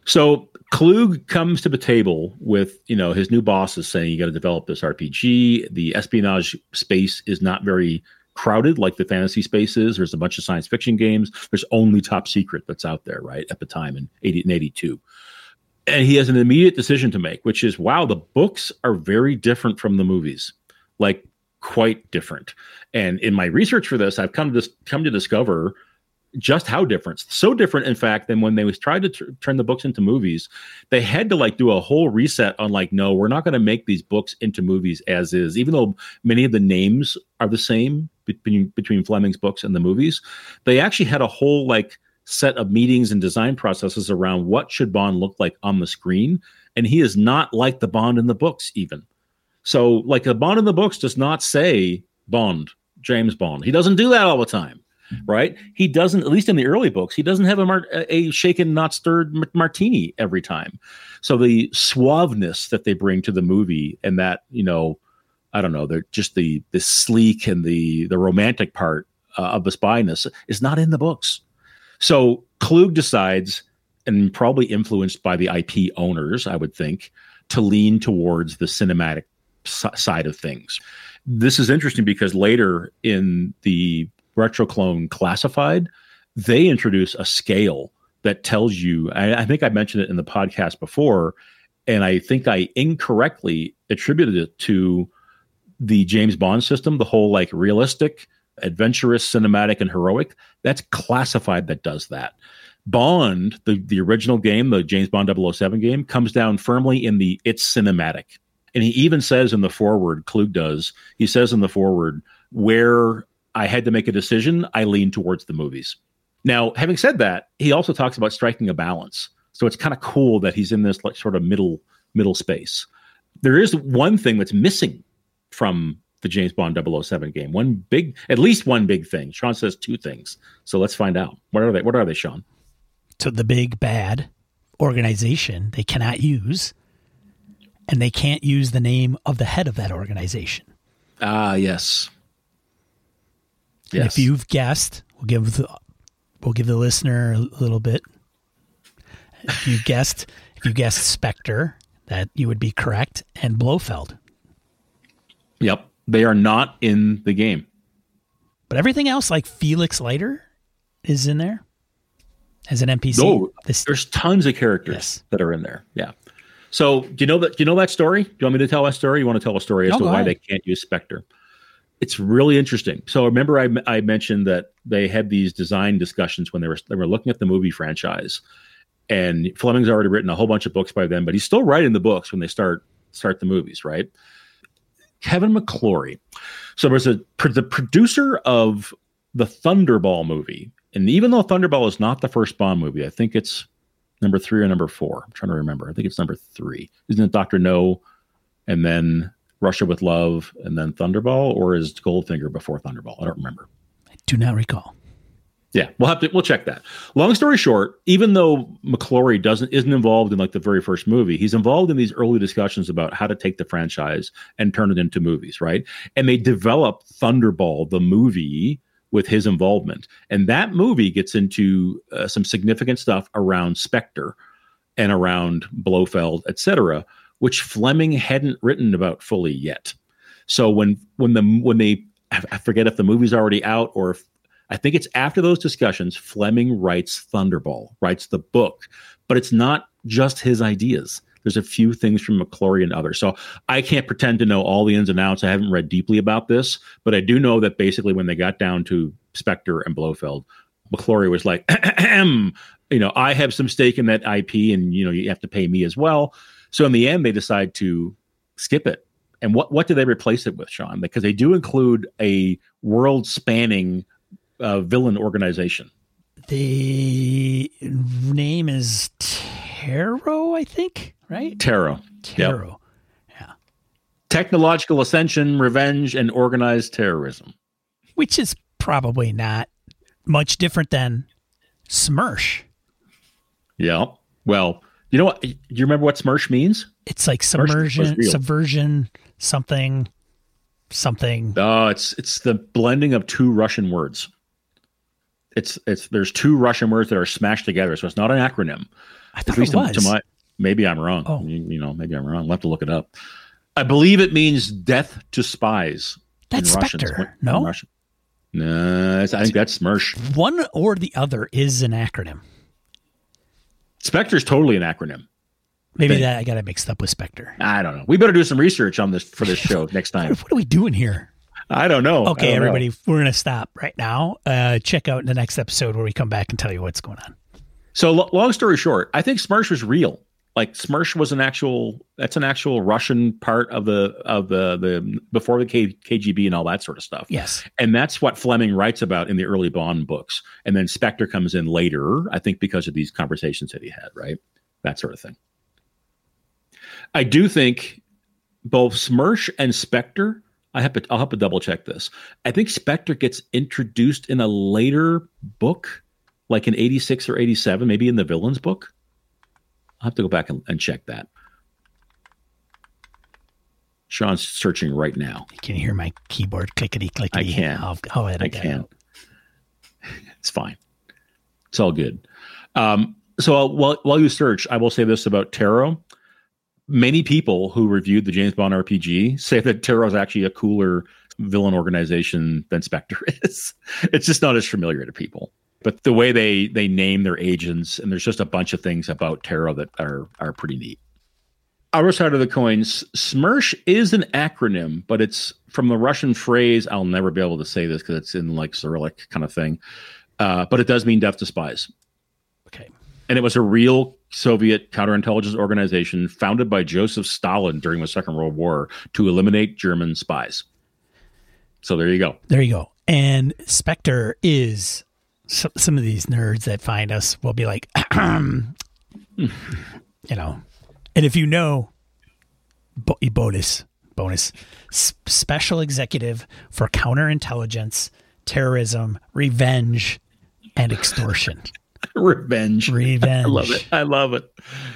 So Klug comes to the table with, you know, his new bosses saying, you got to develop this R P G. The espionage space is not very crowded like the fantasy space is. There's a bunch of science fiction games. There's only Top Secret that's out there, right, at the time in eighty and eighty-two. And he has an immediate decision to make, which is, wow, the books are very different from the movies, like quite different. And in my research for this, I've come to this, come to discover just how different. So different, in fact, than when they was tried to t- turn the books into movies, they had to like do a whole reset on like, no, we're not going to make these books into movies as is, even though many of the names are the same between between Fleming's books and the movies. They actually had a whole like set of meetings and design processes around what should Bond look like on the screen. And he is not like the Bond in the books even. So like a Bond in the books does not say Bond, James Bond. He doesn't do that all the time. Right? He doesn't, at least in the early books, he doesn't have a, mar- a shaken, not stirred martini every time. So the suaveness that they bring to the movie and that, you know, I don't know, they're just the, the sleek and the, the romantic part uh, of the spyness is not in the books. So Klug decides, and probably influenced by the I P owners, I would think, to lean towards the cinematic side of things. This is interesting because later in the Retroclone Classified, they introduce a scale that tells you, I, I think I mentioned it in the podcast before, and I think I incorrectly attributed it to the James Bond system, the whole like realistic, adventurous, cinematic, and heroic. That's Classified that does that. Bond, the, the original game, the James Bond double oh seven game, comes down firmly in the it's cinematic. And he even says in the foreword, Klug does, he says in the foreword, where I had to make a decision, I lean towards the movies. Now, having said that, he also talks about striking a balance. So it's kind of cool that he's in this like sort of middle middle space. There is one thing that's missing from the James Bond double oh seven game. One big, at least one big thing. Sean says two things. So let's find out. What are they? What are they, Sean? So the big bad organization they cannot use, and they can't use the name of the head of that organization. Ah, yes. And Yes. if you've guessed, we'll give the we'll give the listener a little bit. If you guessed, if you guessed Spectre, that you would be correct, and Blofeld. Yep. They are not in the game. But everything else, like Felix Leiter, is in there as an N P C. No, This- there's tons of characters Yes. that are in there. Yeah. So do you know that? Do you know that story? Do you want me to tell that story? You want to tell a story as No, to go why ahead. they can't use Spectre? It's really interesting. So remember, I, I mentioned that they had these design discussions when they were they were looking at the movie franchise, and Fleming's already written a whole bunch of books by then, but he's still writing the books when they start start the movies, right? Kevin McClory. So there's a the producer of the Thunderball movie, and even though Thunderball is not the first Bond movie, I think it's number three or number four. I'm trying to remember. I think it's number three. Isn't it Doctor No, and then Russia with Love, and then Thunderball, or is Goldfinger before Thunderball? I don't remember. I do not recall. Yeah, we'll have to we'll check that. Long story short, even though McClory doesn't isn't involved in like the very first movie, he's involved in these early discussions about how to take the franchise and turn it into movies, right? And they develop Thunderball, the movie, with his involvement, and that movie gets into uh, some significant stuff around Spectre and around Blofeld, et cetera, which Fleming hadn't written about fully yet. So when when the when they I forget if the movie's already out or if I think it's after those discussions, Fleming writes Thunderball, writes the book, but it's not just his ideas. There's a few things from McClory and others. So I can't pretend to know all the ins and outs. I haven't read deeply about this, but I do know that basically when they got down to Spectre and Blofeld, McClory was like, you know, I have some stake in that I P and, you know, you have to pay me as well. So in the end, they decide to skip it. And what, what do they replace it with, Sean? Because they do include a world-spanning uh, villain organization. The name is Tarot, I think, right? Tarot. Tarot. Yep. Yeah. Technological ascension, revenge, and organized terrorism. Which is probably not much different than Smersh. Yeah. Well, you know what? Do you remember what Smersh means? It's like Smersh was submersion, real. subversion, something, something. No, it's it's the blending of two Russian words. It's it's there's two Russian words that are smashed together, so it's not an acronym. I thought At least it was. to my maybe I'm wrong. Oh. You, you know, maybe I'm wrong. We'll have to look it up. I believe it means death to spies. That's in Russian. Spectre, In no? Russian. No, it's- I think that's Smersh. One or the other is an acronym. Spectre is totally an acronym. Maybe Thing. that I got it mixed up with Spectre. I don't know. We better do some research on this for this show next time. What are we doing here? I don't know. I Okay, don't know. everybody, we're going to stop right now. Uh, check out the next episode where we come back and tell you what's going on. So lo- long story short, I think Smersh was real. Like Smersh was an actual, that's an actual Russian part of the, of the, the, before the K, KGB and all that sort of stuff. Yes. And that's what Fleming writes about in the early Bond books. And then Spectre comes in later, I think because of these conversations that he had, right? That sort of thing. I do think both Smersh and Spectre, I have to, I'll have to double check this. I think Spectre gets introduced in a later book, like in eighty-six or eighty-seven, maybe in the Villains book. I'll have to go back and, and check that. Sean's searching right now. Can you hear my keyboard clickety clickety? I can. I'll, I'll edit I that can. out. It's fine. It's all good. Um, so I'll, while while you search, I will say this about Tarot. many people who reviewed the James Bond R P G say that Terra is actually a cooler villain organization than Spectre is. It's just not as familiar to people. But the way they they name their agents, and there's just a bunch of things about Terra that are are pretty neat. Other side of the coin, SMERSH is an acronym, but it's from the Russian phrase, I'll never be able to say this because it's in like Cyrillic kind of thing, uh, but it does mean death to spies. Okay. And it was a real Soviet counterintelligence organization founded by Joseph Stalin during the Second World War to eliminate German spies. So there you go. There you go. And Spectre is... Some, some of these nerds that find us will be like, you know, and if you know, bo- bonus, bonus, S- special executive for counterintelligence, terrorism, revenge, and extortion. Revenge. Revenge. I love it. I love it.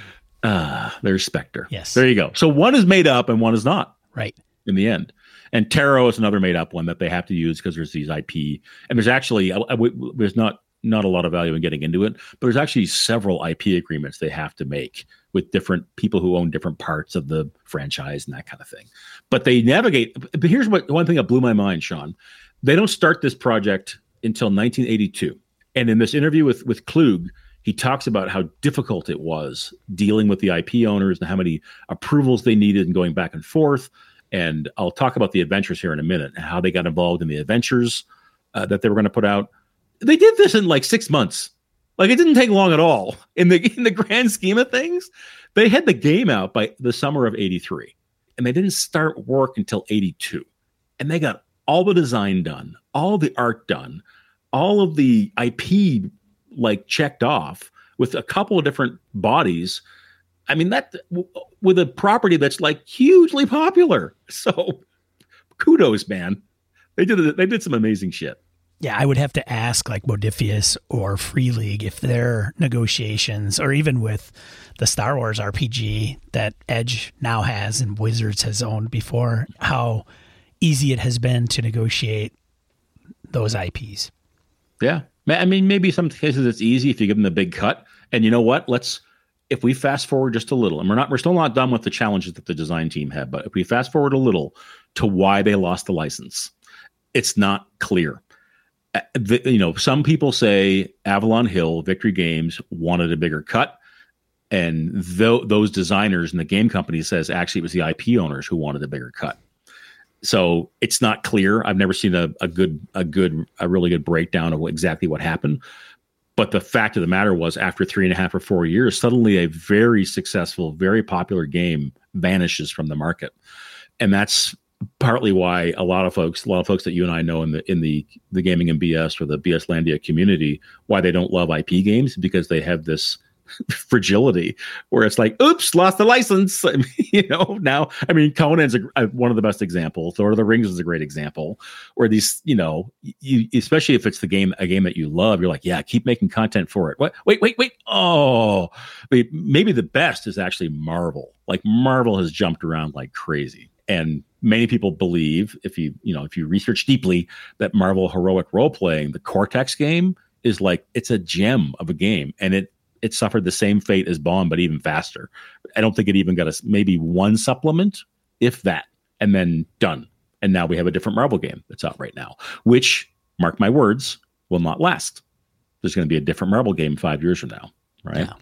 Ah, there's Spectre. Yes. There you go. So one is made up and one is not. Right. In the end. And Tarot is another made up one that they have to use because there's these I P, and there's actually I, I, there's not not a lot of value in getting into it, but there's actually several I P agreements they have to make with different people who own different parts of the franchise and that kind of thing. But they navigate. But here's what one thing that blew my mind, Sean. They don't start this project until nineteen eighty-two, and in this interview with with Klug, he talks about how difficult it was dealing with the I P owners and how many approvals they needed and going back and forth. And I'll talk about the adventures here in a minute and how they got involved in the adventures uh, that they were going to put out. They did this in like six months. Like it didn't take long at all in the in the grand scheme of things. They had the game out by the summer of eighty-three, and they didn't start work until eighty-two. And they got all the design done, all the art done, all of the I P like checked off with a couple of different bodies. I mean, that w- with a property that's like hugely popular. So kudos, man. They did they did some amazing shit. Yeah, I would have to ask like Modiphius or Free League if their negotiations, or even with the Star Wars R P G that Edge now has and Wizards has owned before, how easy it has been to negotiate those I Ps. Yeah. I mean, maybe some cases it's easy if you give them the big cut. And you know what? Let's If we fast forward just a little, and we're not, we're still not done with the challenges that the design team had, but if we fast forward a little to why they lost the license, it's not clear. Uh, the, you know, some people say Avalon Hill, Victory Games wanted a bigger cut, and th- those designers and the game company says actually it was the I P owners who wanted a bigger cut. So it's not clear. I've never seen a, a good, a good, a really good breakdown of what, exactly what happened. But the fact of the matter was, after three and a half or four years, suddenly a very successful, very popular game vanishes from the market. And that's partly why a lot of folks, a lot of folks that you and I know in the in the the gaming and B S or the BSlandia community, why they don't love I P games, because they have this fragility where it's like, oops, lost the license. I mean, you know, now, I mean, Conan's a, a, one of the best examples. Lord of the Rings is a great example, where these, you know, you, especially if it's the game, a game that you love, you're like, yeah, keep making content for it. What? Wait, wait, wait. Oh, maybe the best is actually Marvel. Like Marvel has jumped around like crazy. And many people believe, if you, you know, if you research deeply, that Marvel heroic role playing, the Cortex game, is like, it's a gem of a game. And it, it suffered the same fate as Bond, but even faster. I don't think it even got us maybe one supplement, if that, and then done. And now we have a different Marvel game that's out right now, which, mark my words, will not last. There's going to be a different Marvel game five years from now, right? Yeah.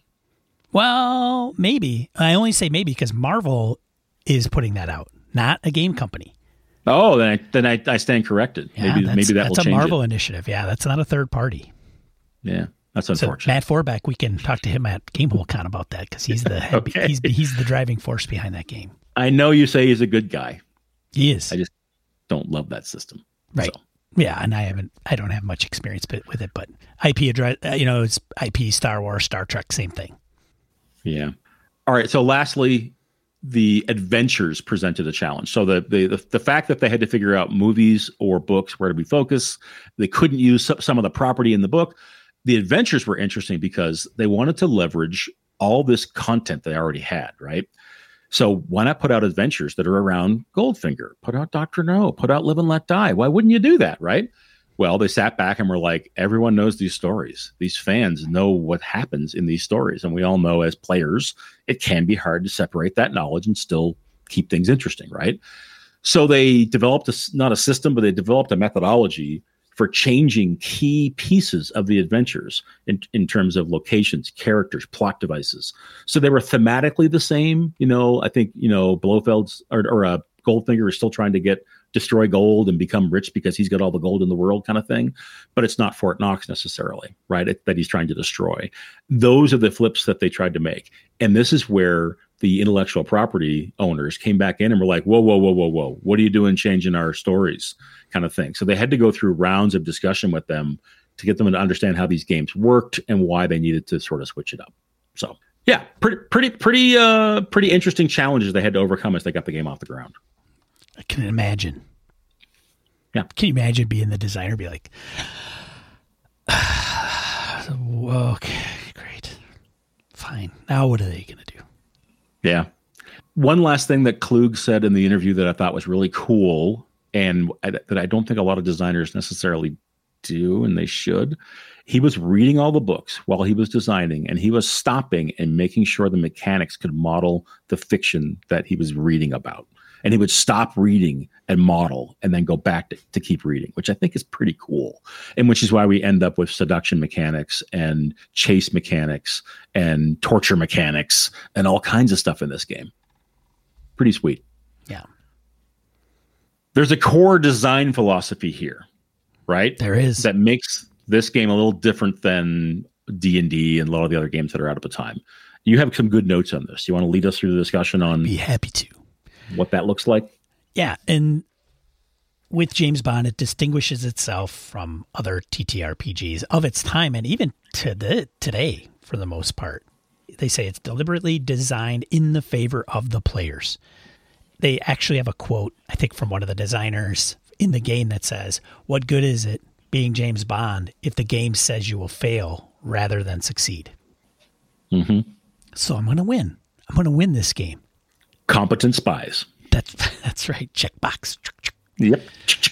Well, maybe. I only say maybe because Marvel is putting that out, not a game company. Oh, then I, then I, I stand corrected. Yeah, maybe maybe that will change. That's a Marvel it. initiative. Yeah, that's not a third party. Yeah. That's unfortunate. So Matt Forbeck, we can talk to him at GameholeCon about that because he's the head, okay. he's he's the driving force behind that game. I know you say he's a good guy. He is. I just don't love that system. Right. So. Yeah, and I haven't. I don't have much experience with it, but I P address. You know, it's I P, Star Wars, Star Trek, same thing. Yeah. All right. So, lastly, the adventures presented a challenge. So the the the, the fact that they had to figure out movies or books where to be focused, they couldn't use some of the property in the book. The adventures were interesting because they wanted to leverage all this content they already had, right? So why not put out adventures that are around Goldfinger? Put out Doctor No, put out Live and Let Die. Why wouldn't you do that, right? Well, they sat back and were like, everyone knows these stories. These fans know what happens in these stories. And we all know as players, it can be hard to separate that knowledge and still keep things interesting, right? So they developed a, not a system, but they developed a methodology for changing key pieces of the adventures in, in terms of locations, characters, plot devices. So they were thematically the same. You know, I think, you know, Blofeld's or, or uh, Goldfinger is still trying to get destroy gold and become rich because he's got all the gold in the world kind of thing. But it's not Fort Knox necessarily, right? It, that he's trying to destroy. Those are the flips that they tried to make. And this is where the intellectual property owners came back in and were like, whoa, whoa, whoa, whoa, whoa. What are you doing changing our stories kind of thing? So they had to go through rounds of discussion with them to get them to understand how these games worked and why they needed to sort of switch it up. So yeah, pretty, pretty, pretty, uh, pretty interesting challenges they had to overcome as they got the game off the ground. I can imagine. Yeah. Can you imagine being the designer, be like, okay, great. Fine. Now what are they going to do? Yeah. One last thing that Klug said in the interview that I thought was really cool and I, that I don't think a lot of designers necessarily do, and they should. He was reading all the books while he was designing, and he was stopping and making sure the mechanics could model the fiction that he was reading about. And he would stop reading and model and then go back to, to keep reading, which I think is pretty cool. And which is why we end up with seduction mechanics and chase mechanics and torture mechanics and all kinds of stuff in this game. Pretty sweet. Yeah. There's a core design philosophy here, right? There is. That makes this game a little different than D and D and a lot of the other games that are out at the time. You have some good notes on this. You want to lead us through the discussion on Be happy to. What that looks like? Yeah, and with James Bond, it distinguishes itself from other T T R P Gs of its time, and even to the, today, for the most part. They say it's deliberately designed in the favor of the players. They actually have a quote, I think, from one of the designers in the game that says, "What good is it being James Bond if the game says you will fail rather than succeed?" Mm-hmm. So I'm going to win. I'm going to win this game. Competent spies. That's that's right. Checkbox. Yep.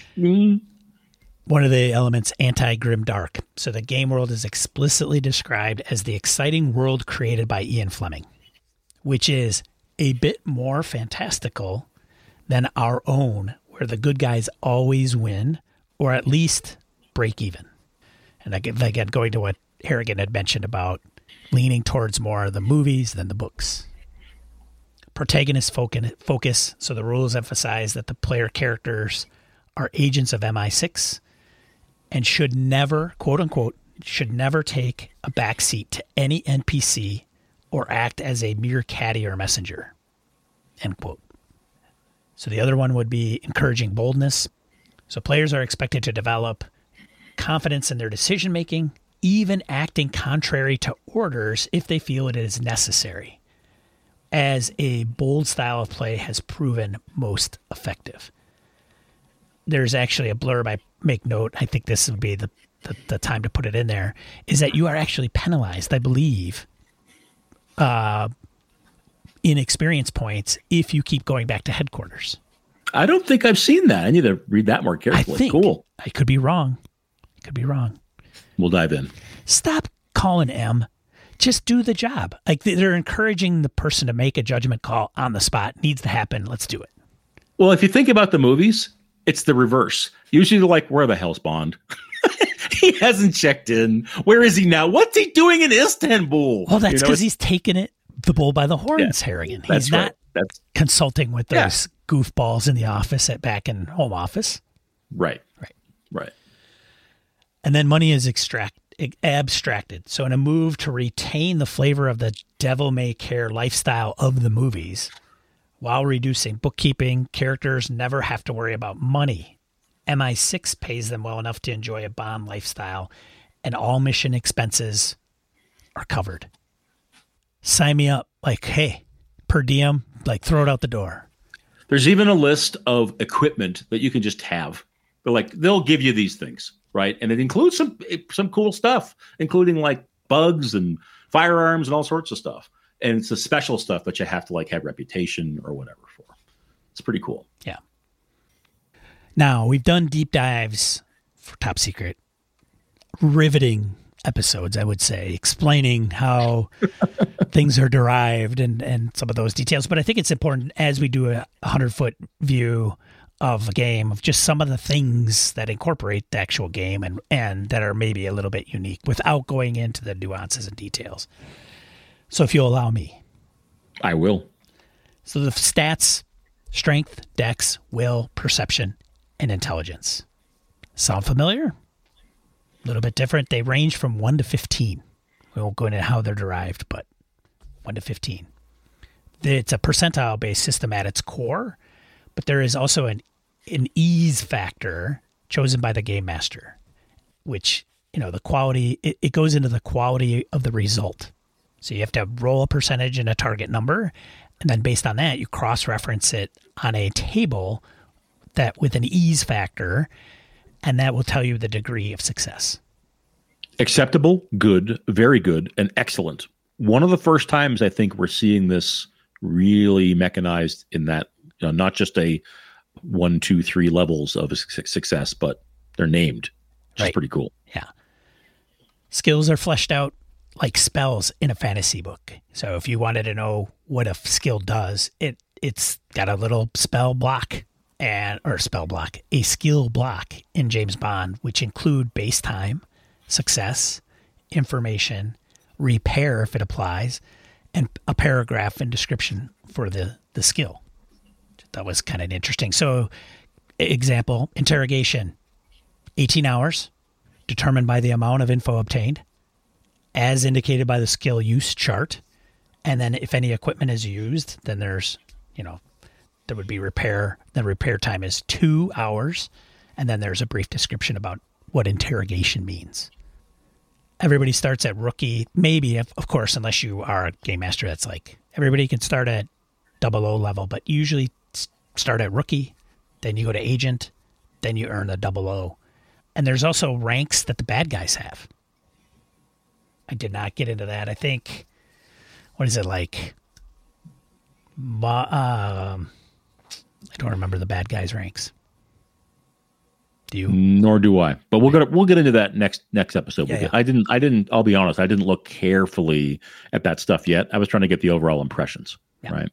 One of the elements, anti-grimdark. So the game world is explicitly described as the exciting world created by Ian Fleming, which is a bit more fantastical than our own, where the good guys always win, or at least break even. And again, going to what Harrigan had mentioned about leaning towards more of the movies than the books. Protagonist focus, so the rules emphasize that the player characters are agents of M I six and should never, quote unquote, should never take a backseat to any N P C or act as a mere caddy or messenger, end quote. So the other one would be encouraging boldness. So players are expected to develop confidence in their decision-making, even acting contrary to orders if they feel it is necessary, as a bold style of play has proven most effective. There's actually a blurb I make note, I think this would be the, the, the time to put it in there, is that you are actually penalized, I believe, uh, in experience points if you keep going back to headquarters. I don't think I've seen that. I need to read that more carefully. I think, cool. I could be wrong. I could be wrong. We'll dive in. Stop calling M. Just do the job. Like they're encouraging the person to make a judgment call on the spot. Needs to happen. Let's do it. Well, if you think about the movies, it's the reverse. Usually they're like, where the hell's Bond? He hasn't checked in. Where is he now? What's he doing in Istanbul? Well, that's because you know, he's taking it the bull by the horns, yeah, Harrigan. He's that's not right. That's consulting with those yeah. goofballs in the office at back in home office. Right. Right. Right. And then money is extract abstracted. So in a move to retain the flavor of the devil may care lifestyle of the movies, while reducing bookkeeping, characters never have to worry about money. M I six pays them well enough to enjoy a Bond lifestyle, and all mission expenses are covered. Sign me up. Like, hey, per diem, like throw it out the door. There's even a list of equipment that you can just have. They're like, they'll give you these things, right? And it includes some some cool stuff, including like bugs and firearms and all sorts of stuff. And it's the special stuff that you have to like have reputation or whatever for. It's pretty cool. Yeah. Now, we've done deep dives for Top Secret. Riveting episodes, I would say, explaining how things are derived and, and some of those details. But I think it's important as we do a hundred-foot view of a game of just some of the things that incorporate the actual game and, and that are maybe a little bit unique without going into the nuances and details. So if you'll allow me. I will. So the stats, strength, dex, will, perception, and intelligence. Sound familiar? A little bit different. They range from one to fifteen. We won't go into how they're derived, but one to fifteen. It's a percentile-based system at its core, but there is also an an ease factor chosen by the game master, which, you know, the quality, it, it goes into the quality of the result. So you have to roll a percentage and a target number, and then based on that, you cross-reference it on a table that with an ease factor, and that will tell you the degree of success. Acceptable, good, very good, and excellent. One of the first times I think we're seeing this really mechanized in that, you know, not just a one, two, three levels of success, but they're named, which right. is pretty cool. Yeah. Skills are fleshed out like spells in a fantasy book. So if you wanted to know what a skill does, it, it's got a little spell block and or spell block, a skill block in James Bond, which include base time, success, information, repair if it applies, and a paragraph and description for the, the skill. That was kind of interesting. So, example, interrogation, eighteen hours, determined by the amount of info obtained, as indicated by the skill use chart. And then if any equipment is used, then there's, you know, there would be repair. The repair time is two hours. And then there's a brief description about what interrogation means. Everybody starts at rookie, maybe, of course, unless you are a game master, that's like, everybody can start at double O level, but usually start at rookie, then you go to agent, then you earn a double O. And there's also ranks that the bad guys have. I did not get into that. I think, what is it like? Um, I don't remember the bad guys' ranks. Do you? Nor do I. But we'll get we'll get into that next next episode. Yeah, we'll yeah. get, I didn't. I didn't. I'll be honest. I didn't look carefully at that stuff yet. I was trying to get the overall impressions. Yeah. Right.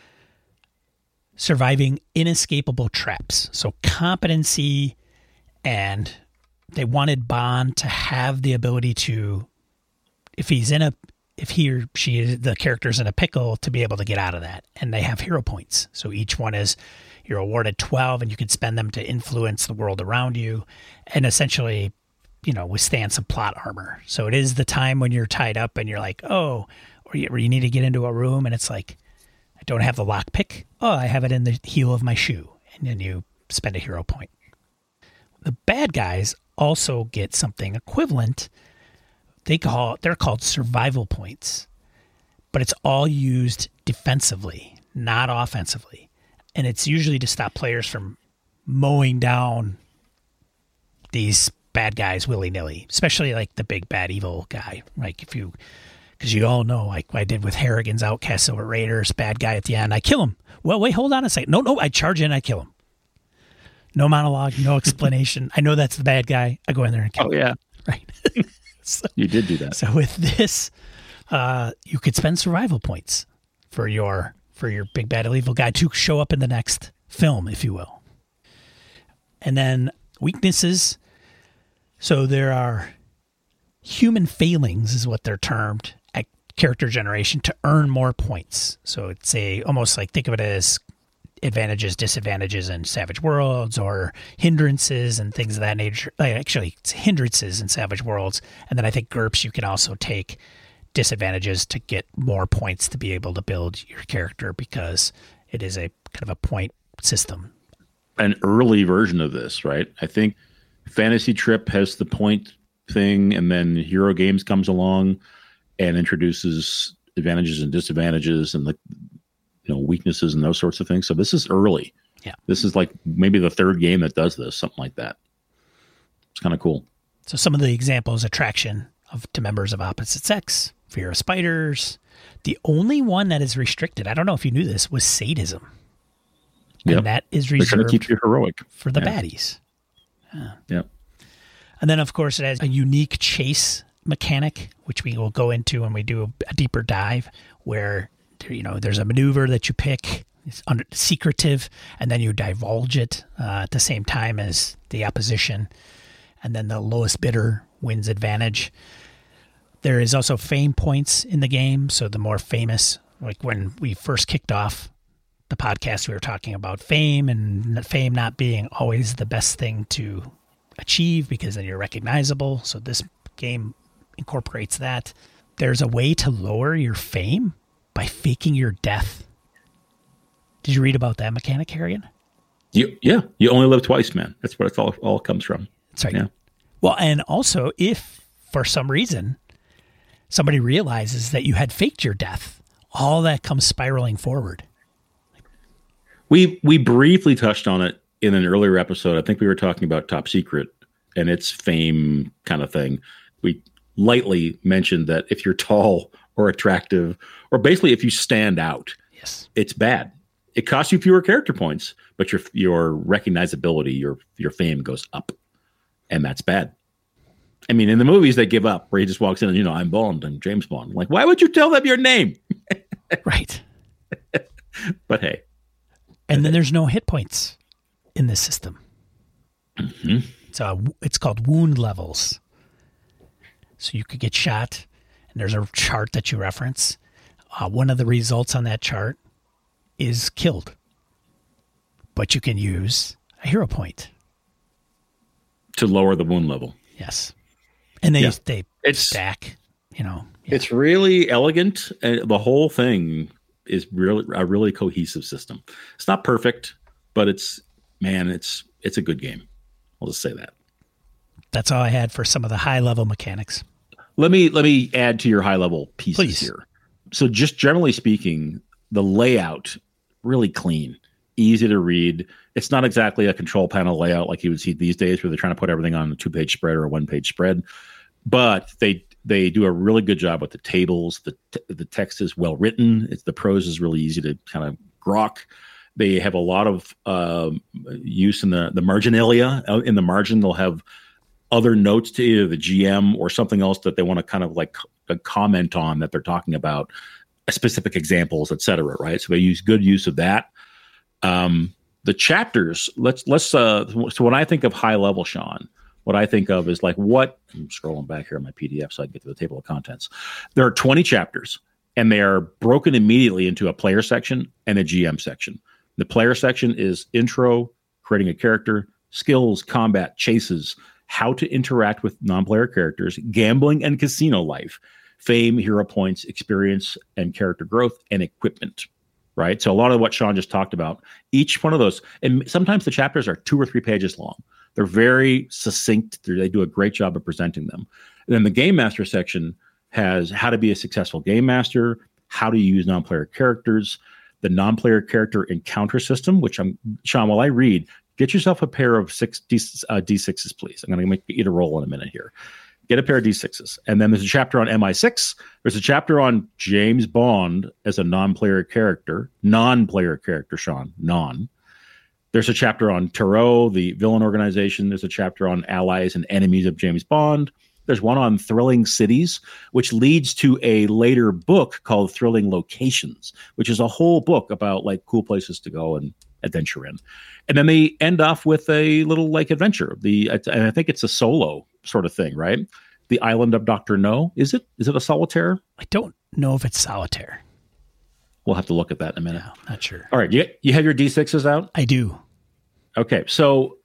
Surviving inescapable traps. So competency, and they wanted Bond to have the ability to, if he's in a, if he or she, the character's in a pickle, to be able to get out of that. And they have hero points. So each one is, you're awarded twelve, and you can spend them to influence the world around you and essentially, you know, withstand some plot armor. So it is the time when you're tied up and you're like, oh, or you, or you need to get into a room and it's like, I don't have the lockpick. Oh, I have it in the heel of my shoe. And then you spend a hero point. The bad guys also get something equivalent. They call, they're called survival points, but it's all used defensively, not offensively. And it's usually to stop players from mowing down these bad guys willy-nilly, especially like the big bad evil guy. Like if you, because you all know, like what I did with Harrigan's Outcast Silver Raiders, bad guy at the end, I kill him. Well, wait, hold on a second. No, no, I charge in, I kill him. No monologue, no explanation. I know that's the bad guy. I go in there and kill Oh him. yeah, Right. so, you did do that. so with this, uh, you could spend survival points for your for your big bad evil guy to show up in the next film, if you will. And then weaknesses. So there are human failings, is what they're termed at character generation, to earn more points. So it's a almost like, think of it as advantages, disadvantages in Savage Worlds, or hindrances and things of that nature. Like, actually, it's hindrances in Savage Worlds. And then I think GURPS, you can also take disadvantages to get more points to be able to build your character, because it is a kind of a point system. An early version of this, right? I think Fantasy Trip has the point thing, and then Hero Games comes along and introduces advantages and disadvantages and the, you know, weaknesses and those sorts of things. So this is early. Yeah. This is like maybe the third game that does this, something like that. It's kind of cool. So some of the examples: attraction of to members of opposite sex, fear of spiders. The only one that is restricted, I don't know if you knew this, was sadism. Yep. And that is They're trying to reserved keep you heroic for the yeah. baddies. Yeah. Yep. And then, of course, it has a unique chase mechanic, which we will go into when we do a deeper dive, where, you know, there's a maneuver that you pick. It's under, secretive, and then you divulge it uh, at the same time as the opposition. And then the lowest bidder wins advantage. There is also fame points in the game. So the more famous, like when we first kicked off the podcast, we were talking about fame and fame not being always the best thing to achieve because then you're recognizable. So this game incorporates that. There's a way to lower your fame by faking your death. Did you read about that mechanic, Harrigan? You, yeah, you only live twice, man. That's what it's all all comes from. That's right. Yeah. Well, and also, if for some reason somebody realizes that you had faked your death, all that comes spiraling forward. We we briefly touched on it in an earlier episode. I think we were talking about Top Secret and its fame kind of thing. We lightly mentioned that if you're tall or attractive, or basically if you stand out, yes, it's bad. It costs you fewer character points, but your your recognizability, your your fame goes up, and that's bad. I mean, in the movies, they give up where he just walks in and, you know, I'm Bond, I'm James Bond. Like, why would you tell them your name? Right. But hey. And then there's no hit points in this system. Mm-hmm. So it's called wound levels. So you could get shot, and there's a chart that you reference. Uh, one of the results on that chart is killed. But you can use a hero point To lower the wound level. Yes. And they, Yeah. they It's- stack, you know. Yeah. It's really elegant. And the whole thing is really a really cohesive system. It's not perfect, but it's, man, it's it's a good game. I'll just say that. That's all I had for some of the high level mechanics. Let me let me add to your high level pieces Please. here. So just generally speaking, the layout really clean, easy to read. It's not exactly a control panel layout like you would see these days where they're trying to put everything on a two-page spread or a one-page spread. But they they do a really good job with the tables. The t- the text is well written. It's the prose is really easy to kind of grok. They have a lot of um, use in the the marginalia. In the margin, they'll have other notes to either the G M or something else that they want to kind of like c- comment on that they're talking about, specific examples, et cetera. Right. So they use good use of that. Um, the chapters. Let's let's. Uh, so when I think of high level, Sean, what I think of is like what I'm scrolling back here in my P D F so I can get to the table of contents. There are twenty chapters, and they are broken immediately into a player section and a G M section. The player section is intro, creating a character, skills, combat, chases, how to interact with non-player characters, gambling and casino life, fame, hero points, experience, and character growth, and equipment. Right? So a lot of what Sean just talked about, each one of those, and sometimes the chapters are two or three pages long. They're very succinct. They're, they do a great job of presenting them. And then the Game Master section has how to be a successful Game Master, how to use non-player characters, the non-player character encounter system, which I'm, Sean, while I read, get yourself a pair of six D, uh, D sixes, please. I'm going to make you eat a roll in a minute here. Get a pair of D sixes. And then there's a chapter on M I six. There's a chapter on James Bond as a non-player character. Non-player character, Sean. Non. There's a chapter on Tarot, the villain organization. There's a chapter on allies and enemies of James Bond. There's one on thrilling cities, which leads to a later book called Thrilling Locations, which is a whole book about like cool places to go and adventure in. And then they end off with a little like adventure. The and I think it's a solo sort of thing, right? The Island of Doctor No. Is it? Is it a solitaire? I don't know if it's solitaire. We'll have to look at that in a minute. No, not sure. All right. You, you have your D sixes out? I do. Okay. So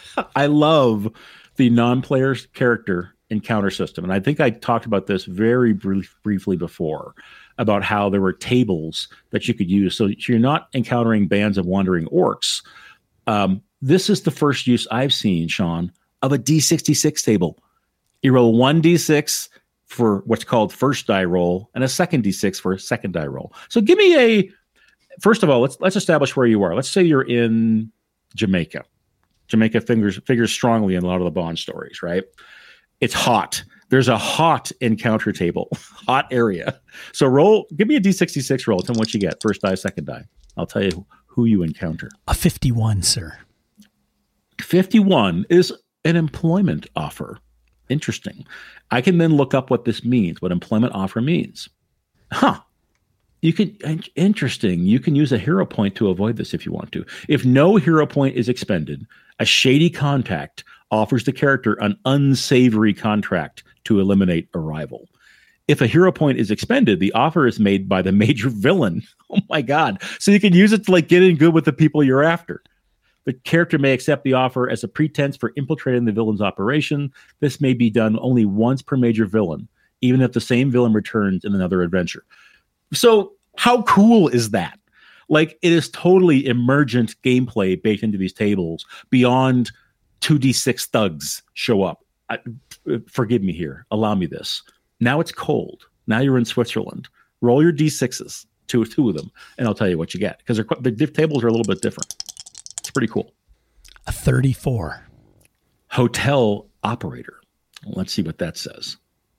I love the non-player character encounter system. And I think I talked about this very brief, briefly before about how there were tables that you could use. So you're not encountering bands of wandering orcs. Um, this is the first use I've seen, Sean, of a D sixty-six table. You roll one D six for what's called first die roll and a second D six for second die roll. So give me a, first of all, let's let's establish where you are. Let's say you're in Jamaica. Jamaica figures, figures strongly in a lot of the Bond stories, right? It's hot. There's a hot encounter table, hot area. So roll, give me a D sixty-six roll. Tell me what you get. First die, second die. I'll tell you who you encounter. A fifty-one, sir. fifty-one is an employment offer. Interesting. I can then look up what this means, what employment offer means. Huh. You can, interesting. You can use a hero point to avoid this if you want to. If no hero point is expended, a shady contact offers the character an unsavory contract to eliminate a rival. If a hero point is expended, the offer is made by the major villain. Oh my God. So you can use it to like get in good with the people you're after. The character may accept the offer as a pretense for infiltrating the villain's operation. This may be done only once per major villain, even if the same villain returns in another adventure. So how cool is that? Like, it is totally emergent gameplay baked into these tables beyond two d six thugs show up. I, forgive me here. Allow me this. Now it's cold. Now you're in Switzerland. Roll your d sixes, two, two of them, and I'll tell you what you get. Because the diff tables are a little bit different. It's pretty cool. A thirty-four. Hotel operator. Let's see what that says.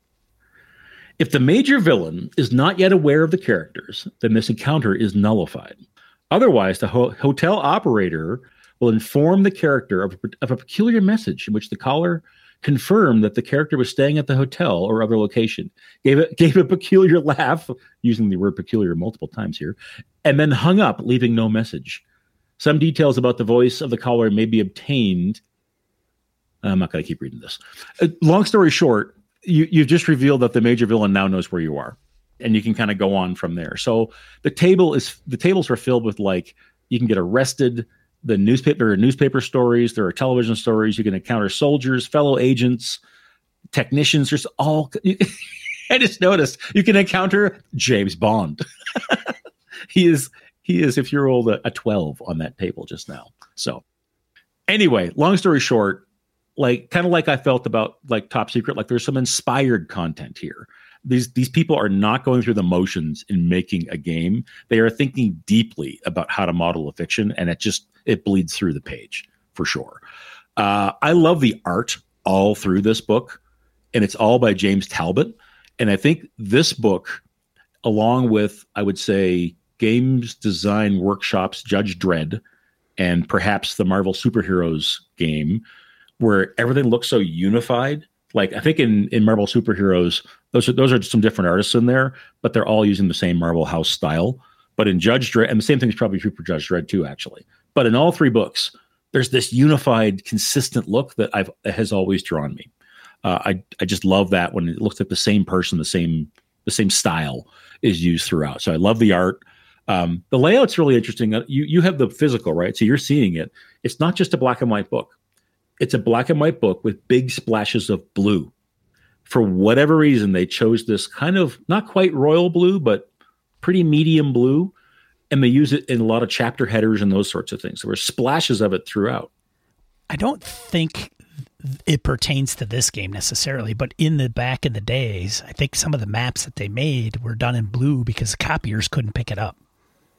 If the major villain is not yet aware of the characters, then this encounter is nullified. Otherwise, the ho- hotel operator will inform the character of, of a peculiar message in which the caller confirmed that the character was staying at the hotel or other location, gave it gave a peculiar laugh, using the word peculiar multiple times here, and then hung up, leaving no message. Some details about the voice of the caller may be obtained. I'm not going to keep reading this. Uh, long story short, you, you've just revealed that the major villain now knows where you are, and you can kind of go on from there. So the table is the tables are filled with, like, you can get arrested. The newspaper, there are newspaper stories, there are television stories. You can encounter soldiers, fellow agents, technicians. There's all. I just noticed you can encounter James Bond. he is he is if you rolled a, a twelve on that table just now. So anyway, long story short, like kind of like I felt about like Top Secret, like there's some inspired content here. These these people are not going through the motions in making a game. They are thinking deeply about how to model a fiction, and it just it bleeds through the page for sure. Uh, I love the art all through this book, and it's all by James Talbot. And I think this book, along with, I would say, Games Design Workshop's Judge Dredd, and perhaps the Marvel Superheroes game, where everything looks so unified. Like, I think in, in Marvel Superheroes, those are those are some different artists in there, but they're all using the same Marvel House style. But in Judge Dredd, and the same thing is probably true for Judge Dredd too, actually. But in all three books, there's this unified, consistent look that I've has always drawn me. Uh, I I just love that when it looks like the same person, the same the same style is used throughout. So I love the art. Um, the layout's really interesting. You you have the physical, right? So you're seeing it. It's not just a black and white book. It's a black and white book with big splashes of blue. For whatever reason, they chose this kind of not quite royal blue, but pretty medium blue. And they use it in a lot of chapter headers and those sorts of things. There were splashes of it throughout. I don't think it pertains to this game necessarily, but in the back in the days, I think some of the maps that they made were done in blue because the copiers couldn't pick it up.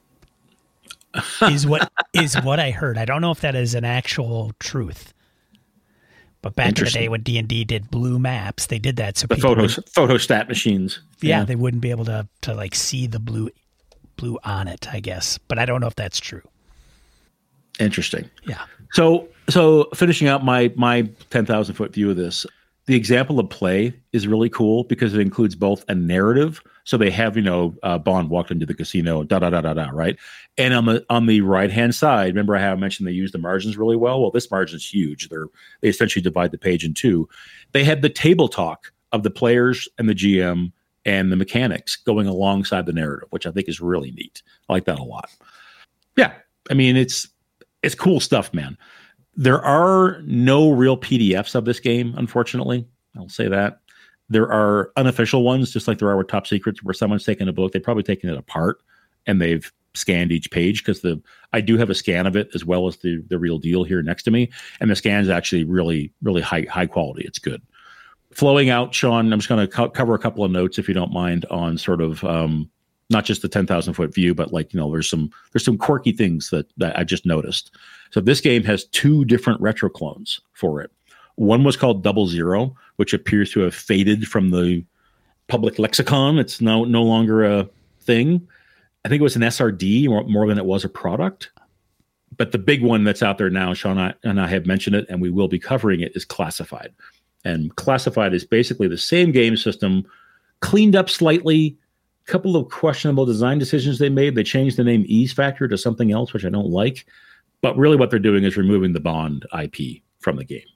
is what is what I heard. I don't know if that is an actual truth. But back in the day when D and D did blue maps, they did that so the people photos, would, photostat machines. Yeah, yeah, they wouldn't be able to to like see the blue blue on it, I guess. But I don't know if that's true. Interesting. Yeah. So so finishing out my my ten thousand foot view of this, the example of play is really cool because it includes both a narrative. So they have, you know, uh, Bond walked into the casino, da da da da da, right? And on the on the right hand side, remember how I mentioned they use the margins really well? Well, this margin's huge. They're they essentially divide the page in two. They had the table talk of the players and the G M and the mechanics going alongside the narrative, which I think is really neat. I like that a lot. Yeah, I mean it's it's cool stuff, man. There are no real P D Fs of this game, unfortunately. I'll say that. There are unofficial ones, just like there are with Top Secrets, where someone's taken a book. They've probably taken it apart and they've scanned each page, because the I do have a scan of it as well as the the real deal here next to me, and the scan is actually really really high high quality. It's good. Flowing out, Sean, I'm just going to co- cover a couple of notes, if you don't mind, on sort of um, not just the ten thousand foot view, but like, you know, there's some there's some quirky things that, that I just noticed. So this game has two different retro clones for it. One was called Double Zero, which appears to have faded from the public lexicon. It's no no longer a thing. I think it was an S R D more, more than it was a product. but the big one that's out there now, Sean and I have mentioned it, and we will be covering it, is Classified. And Classified is basically the same game system, cleaned up slightly. A couple of questionable design decisions they made. They changed the name Ease Factor to something else, which I don't like. But really what they're doing is removing the Bond I P from the game.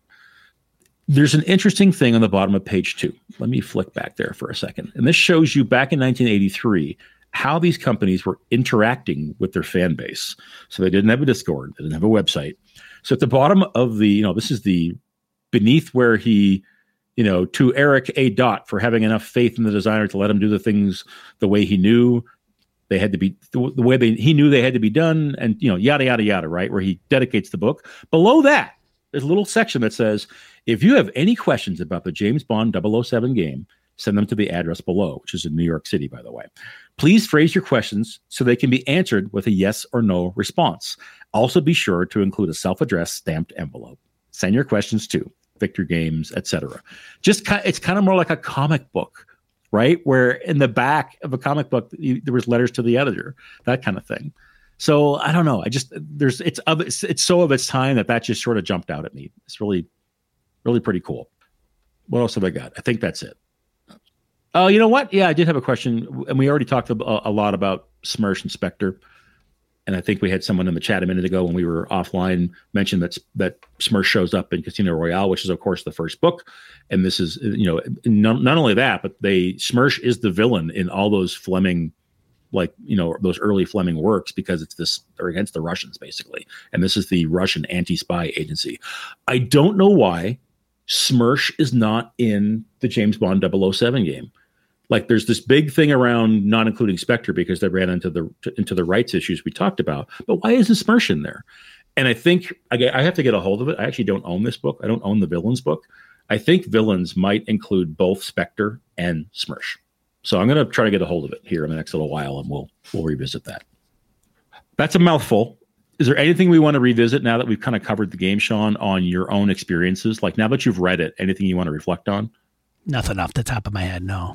There's an interesting thing on the bottom of page two. Let me flick back there for a second. And this shows you back in nineteen eighty-three how these companies were interacting with their fan base. So they didn't have a Discord. They didn't have a website. So at the bottom of the, you know, this is the beneath where he, you know, to Eric A. Dot for having enough faith in the designer to let him do the things the way he knew they had to be, the, the way they, he knew they had to be done, and, you know, yada, yada, yada, right? Where he dedicates the book. Below that, there's a little section that says, if you have any questions about the James Bond double oh seven game, send them to the address below, which is in New York City, by the way. Please phrase your questions so they can be answered with a yes or no response. Also be sure to include a self-addressed stamped envelope. Send your questions to Victor Games, et cetera. Just kind, it's kind of more like a comic book, right? Where in the back of a comic book, you, there was letters to the editor, that kind of thing. So I don't know. I just, there's, it's of, it's, it's so of its time that that just sort of jumped out at me. It's really, really pretty cool. What else have I got? I think that's it. Oh, uh, you know what? Yeah, I did have a question, and we already talked a, a lot about Smersh and Spectre, and I think we had someone in the chat a minute ago when we were offline mention that that Smersh shows up in Casino Royale, which is of course the first book, and this is, you know, not, not only that, but they Smersh is the villain in all those Fleming, like, you know, those early Fleming works, because it's this, they're against the Russians basically, and this is the Russian anti-spy agency. I don't know why Smersh is not in the James Bond double oh seven game. Like, there's this big thing around not including Spectre because they ran into the into the rights issues we talked about. But why isn't Smersh in there? And I think I, I have to get a hold of it. I actually don't own this book. I don't own the Villains book. I think Villains might include both Spectre and Smersh. So I'm going to try to get a hold of it here in the next little while, and we'll we'll revisit that. That's a mouthful. Is there anything we want to revisit now that we've kind of covered the game, Sean, on your own experiences? Like, now that you've read it, anything you want to reflect on? Nothing off the top of my head, no.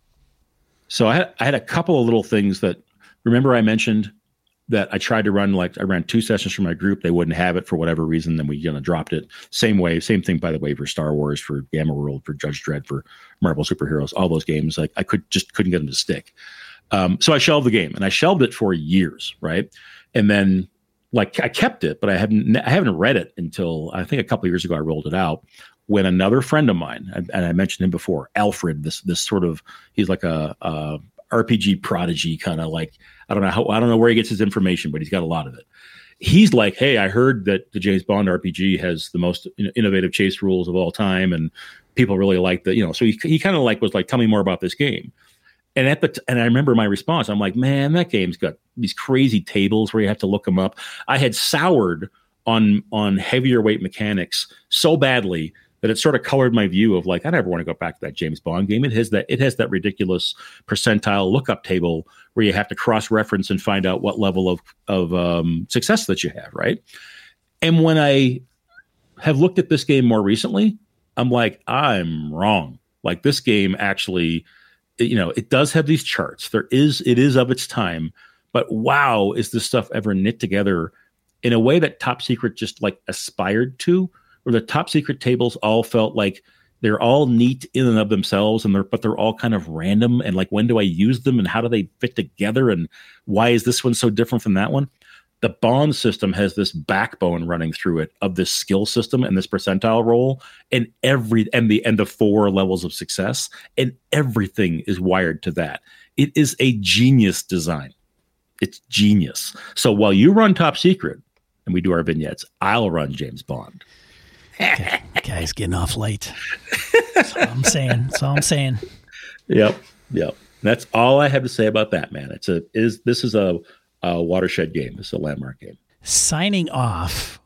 So I had, I had a couple of little things that, remember I mentioned that I tried to run, like I ran two sessions for my group. They wouldn't have it for whatever reason. Then we, you know, dropped it. Same way, same thing, by the way, for Star Wars, for Gamma World, for Judge Dredd, for Marvel Superheroes, all those games. Like I could just couldn't get them to stick. Um, so I shelved the game, and I shelved it for years. Right. And then like I kept it, but I haven't, I haven't read it until I think a couple of years ago, I rolled it out. When another friend of mine, and I mentioned him before, Alfred, this this sort of, he's like a, a R P G prodigy, kind of like, I don't know how, I don't know where he gets his information, but he's got a lot of it. He's like, hey, I heard that the James Bond R P G has the most, you know, innovative chase rules of all time, and people really like the, you know, so he he kind of like was like, tell me more about this game. And at the t- and I remember my response, I'm like, man, that game's got these crazy tables where you have to look them up. I had soured on on heavier weight mechanics so badly that it sort of colored my view of like, I never want to go back to that James Bond game. It has that it has that ridiculous percentile lookup table where you have to cross-reference and find out what level of of um, success that you have, right? And when I have looked at this game more recently, I'm like, I'm wrong. Like, this game actually, you know, it does have these charts. There is, it is of its time, but wow, is this stuff ever knit together in a way that Top Secret just like aspired to? Where the Top Secret tables all felt like they're all neat in and of themselves, and they're but they're all kind of random. And like, when do I use them, and how do they fit together, and why is this one so different from that one? The Bond system has this backbone running through it of this skill system and this percentile roll, and every and the and the four levels of success, and everything is wired to that. It is a genius design. It's genius. So while you run Top Secret and we do our vignettes, I'll run James Bond. Okay, guy's getting off late. That's all I'm saying. That's all I'm saying. Yep, yep. That's all I have to say about that, man. It's a is this is a, a watershed game. This is a landmark game. Signing off.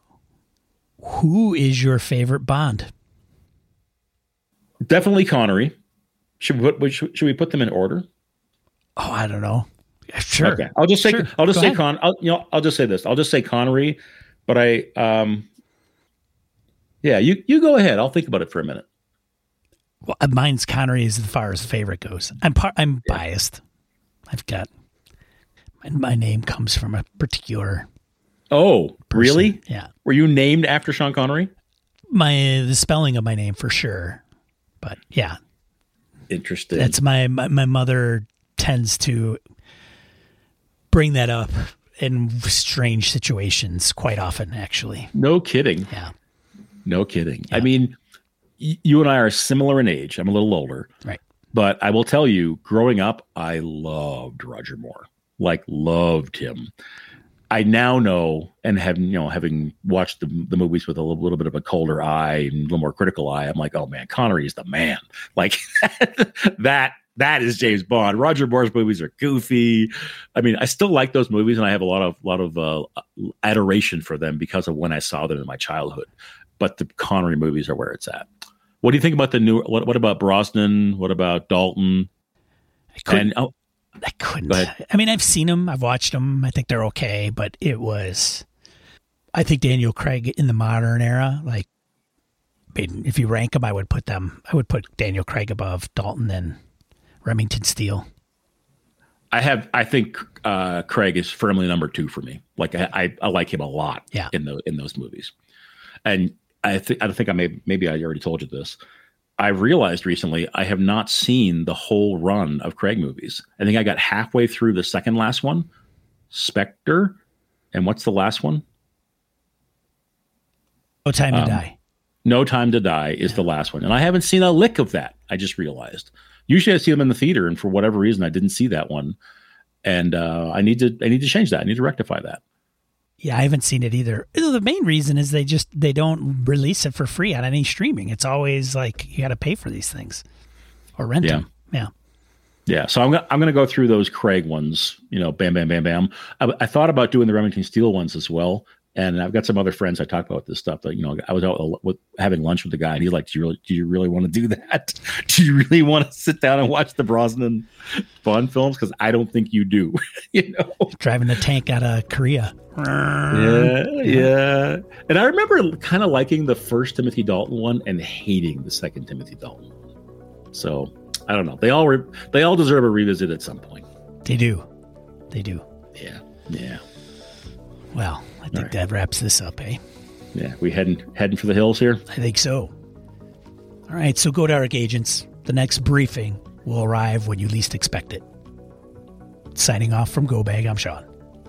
Who is your favorite Bond? Definitely Connery. Should we put should, should we put them in order? Oh, I don't know. Sure. Okay. I'll just say sure. I'll just Go say ahead. Con. I'll, you know, I'll just say this. I'll just say Connery, but I um. Yeah, you, you go ahead. I'll think about it for a minute. Well, mine's Connery as far as favorite goes. I'm par- I'm yeah. biased. I've got my, my name comes from a particular Oh, person. really? Yeah. Were you named after Sean Connery? My the spelling of my name for sure. But yeah. Interesting. That's my, my my mother tends to bring that up in strange situations quite often, actually. No kidding. Yeah. No kidding. Yeah. I mean, y- you and I are similar in age. I'm a little older. Right. But I will tell you, growing up, I loved Roger Moore. Like, loved him. I now know, and have you know, having watched the, the movies with a little, little bit of a colder eye and a little more critical eye, I'm like, oh man, Connery is the man. Like that, that is James Bond. Roger Moore's movies are goofy. I mean, I still like those movies, and I have a lot of lot of uh, adoration for them because of when I saw them in my childhood. But the Connery movies are where it's at. What do you think about the new? What, what about Brosnan? What about Dalton? I couldn't. And, oh, I couldn't. I mean, I've seen them. I've watched them. I think they're okay, but it was. I think Daniel Craig in the modern era, like, if you rank them, I would put them. I would put Daniel Craig above Dalton and Remington Steele. I have. I think uh, Craig is firmly number two for me. Like, I, I, I like him a lot. Yeah. In the in those movies, and I think I think I may maybe I already told you this. I realized recently I have not seen the whole run of Craig movies. I think I got halfway through the second last one, Spectre, and what's the last one? No Time to Um, Die. No Time to Die is Yeah. the last one, and I haven't seen a lick of that. I just realized. Usually, I see them in the theater, and for whatever reason, I didn't see that one, and uh, I need to I need to change that. I need to rectify that. Yeah, I haven't seen it either. The main reason is they just they don't release it for free on any streaming. It's always like you got to pay for these things or rent Yeah. them. Yeah. Yeah, so I'm gonna I'm gonna go through those Craig ones. You know, bam, bam, bam, bam. I, I thought about doing the Remington Steele ones as well, and I've got some other friends I talk about this stuff. That you know, I was out with, having lunch with the guy, and he's like, "Do you really do you really want to do that? Do you really want to sit down and watch the Brosnan Bond films? Because I don't think you do." You know, Driving the tank out of Korea. yeah, yeah. And I remember kind of liking the first Timothy Dalton one and hating the second Timothy Dalton one. So I don't know. They all re- they all deserve a revisit at some point. They do. They do. Yeah, yeah, Well, I think right. that wraps this up, eh? yeah. We heading heading for the hills here. I think so. All right, so go Dark Agents. The next briefing will arrive when you least expect it. Signing off from Go Bag, I'm Sean.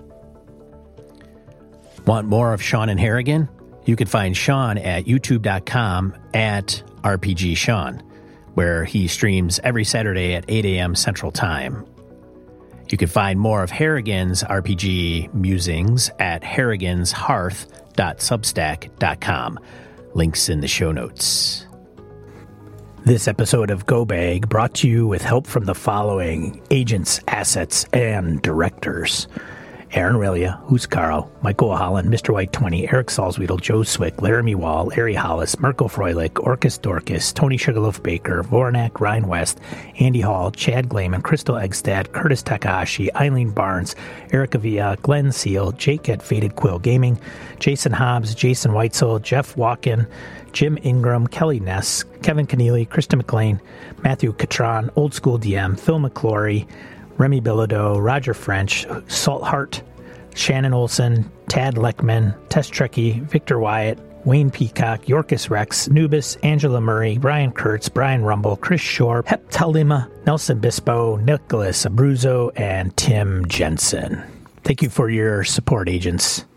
Want more of Sean and Harrigan? You can find Sean at youtube dot com at R P G Sean, where he streams every Saturday at eight a.m. Central Time. You can find more of Harrigan's R P G musings at harrigan's hearth dot substack dot com. Links in the show notes. This episode of Go Bag brought to you with help from the following agents, assets, and directors. Aaron Relia, Who's Carl, Michael Holland, Mister White twenty, Eric Salzwedel, Joe Swick, Laramie Wall, Larry Hollis, Mirko Froelich, Orcus Dorcas, Tony Sugarloaf Baker, Voronak, Ryan West, Andy Hall, Chad Glayman, Crystal Eggstad, Curtis Takahashi, Eileen Barnes, Erica Villa, Glenn Seal, Jake at Faded Quill Gaming, Jason Hobbs, Jason Weitzel, Jeff Walken, Jim Ingram, Kelly Ness, Kevin Keneally, Krista McLean, Matthew Catron, Old School D M, Phil McClory, Remy Bilodeau, Roger French, Salt Hart, Shannon Olson, Tad Leckman, Tess Trekkie, Victor Wyatt, Wayne Peacock, Yorkus Rex, Nubis, Angela Murray, Brian Kurtz, Brian Rumble, Chris Shore, Heptalima, Nelson Bispo, Nicholas Abruzzo, and Tim Jensen. Thank you for your support, agents.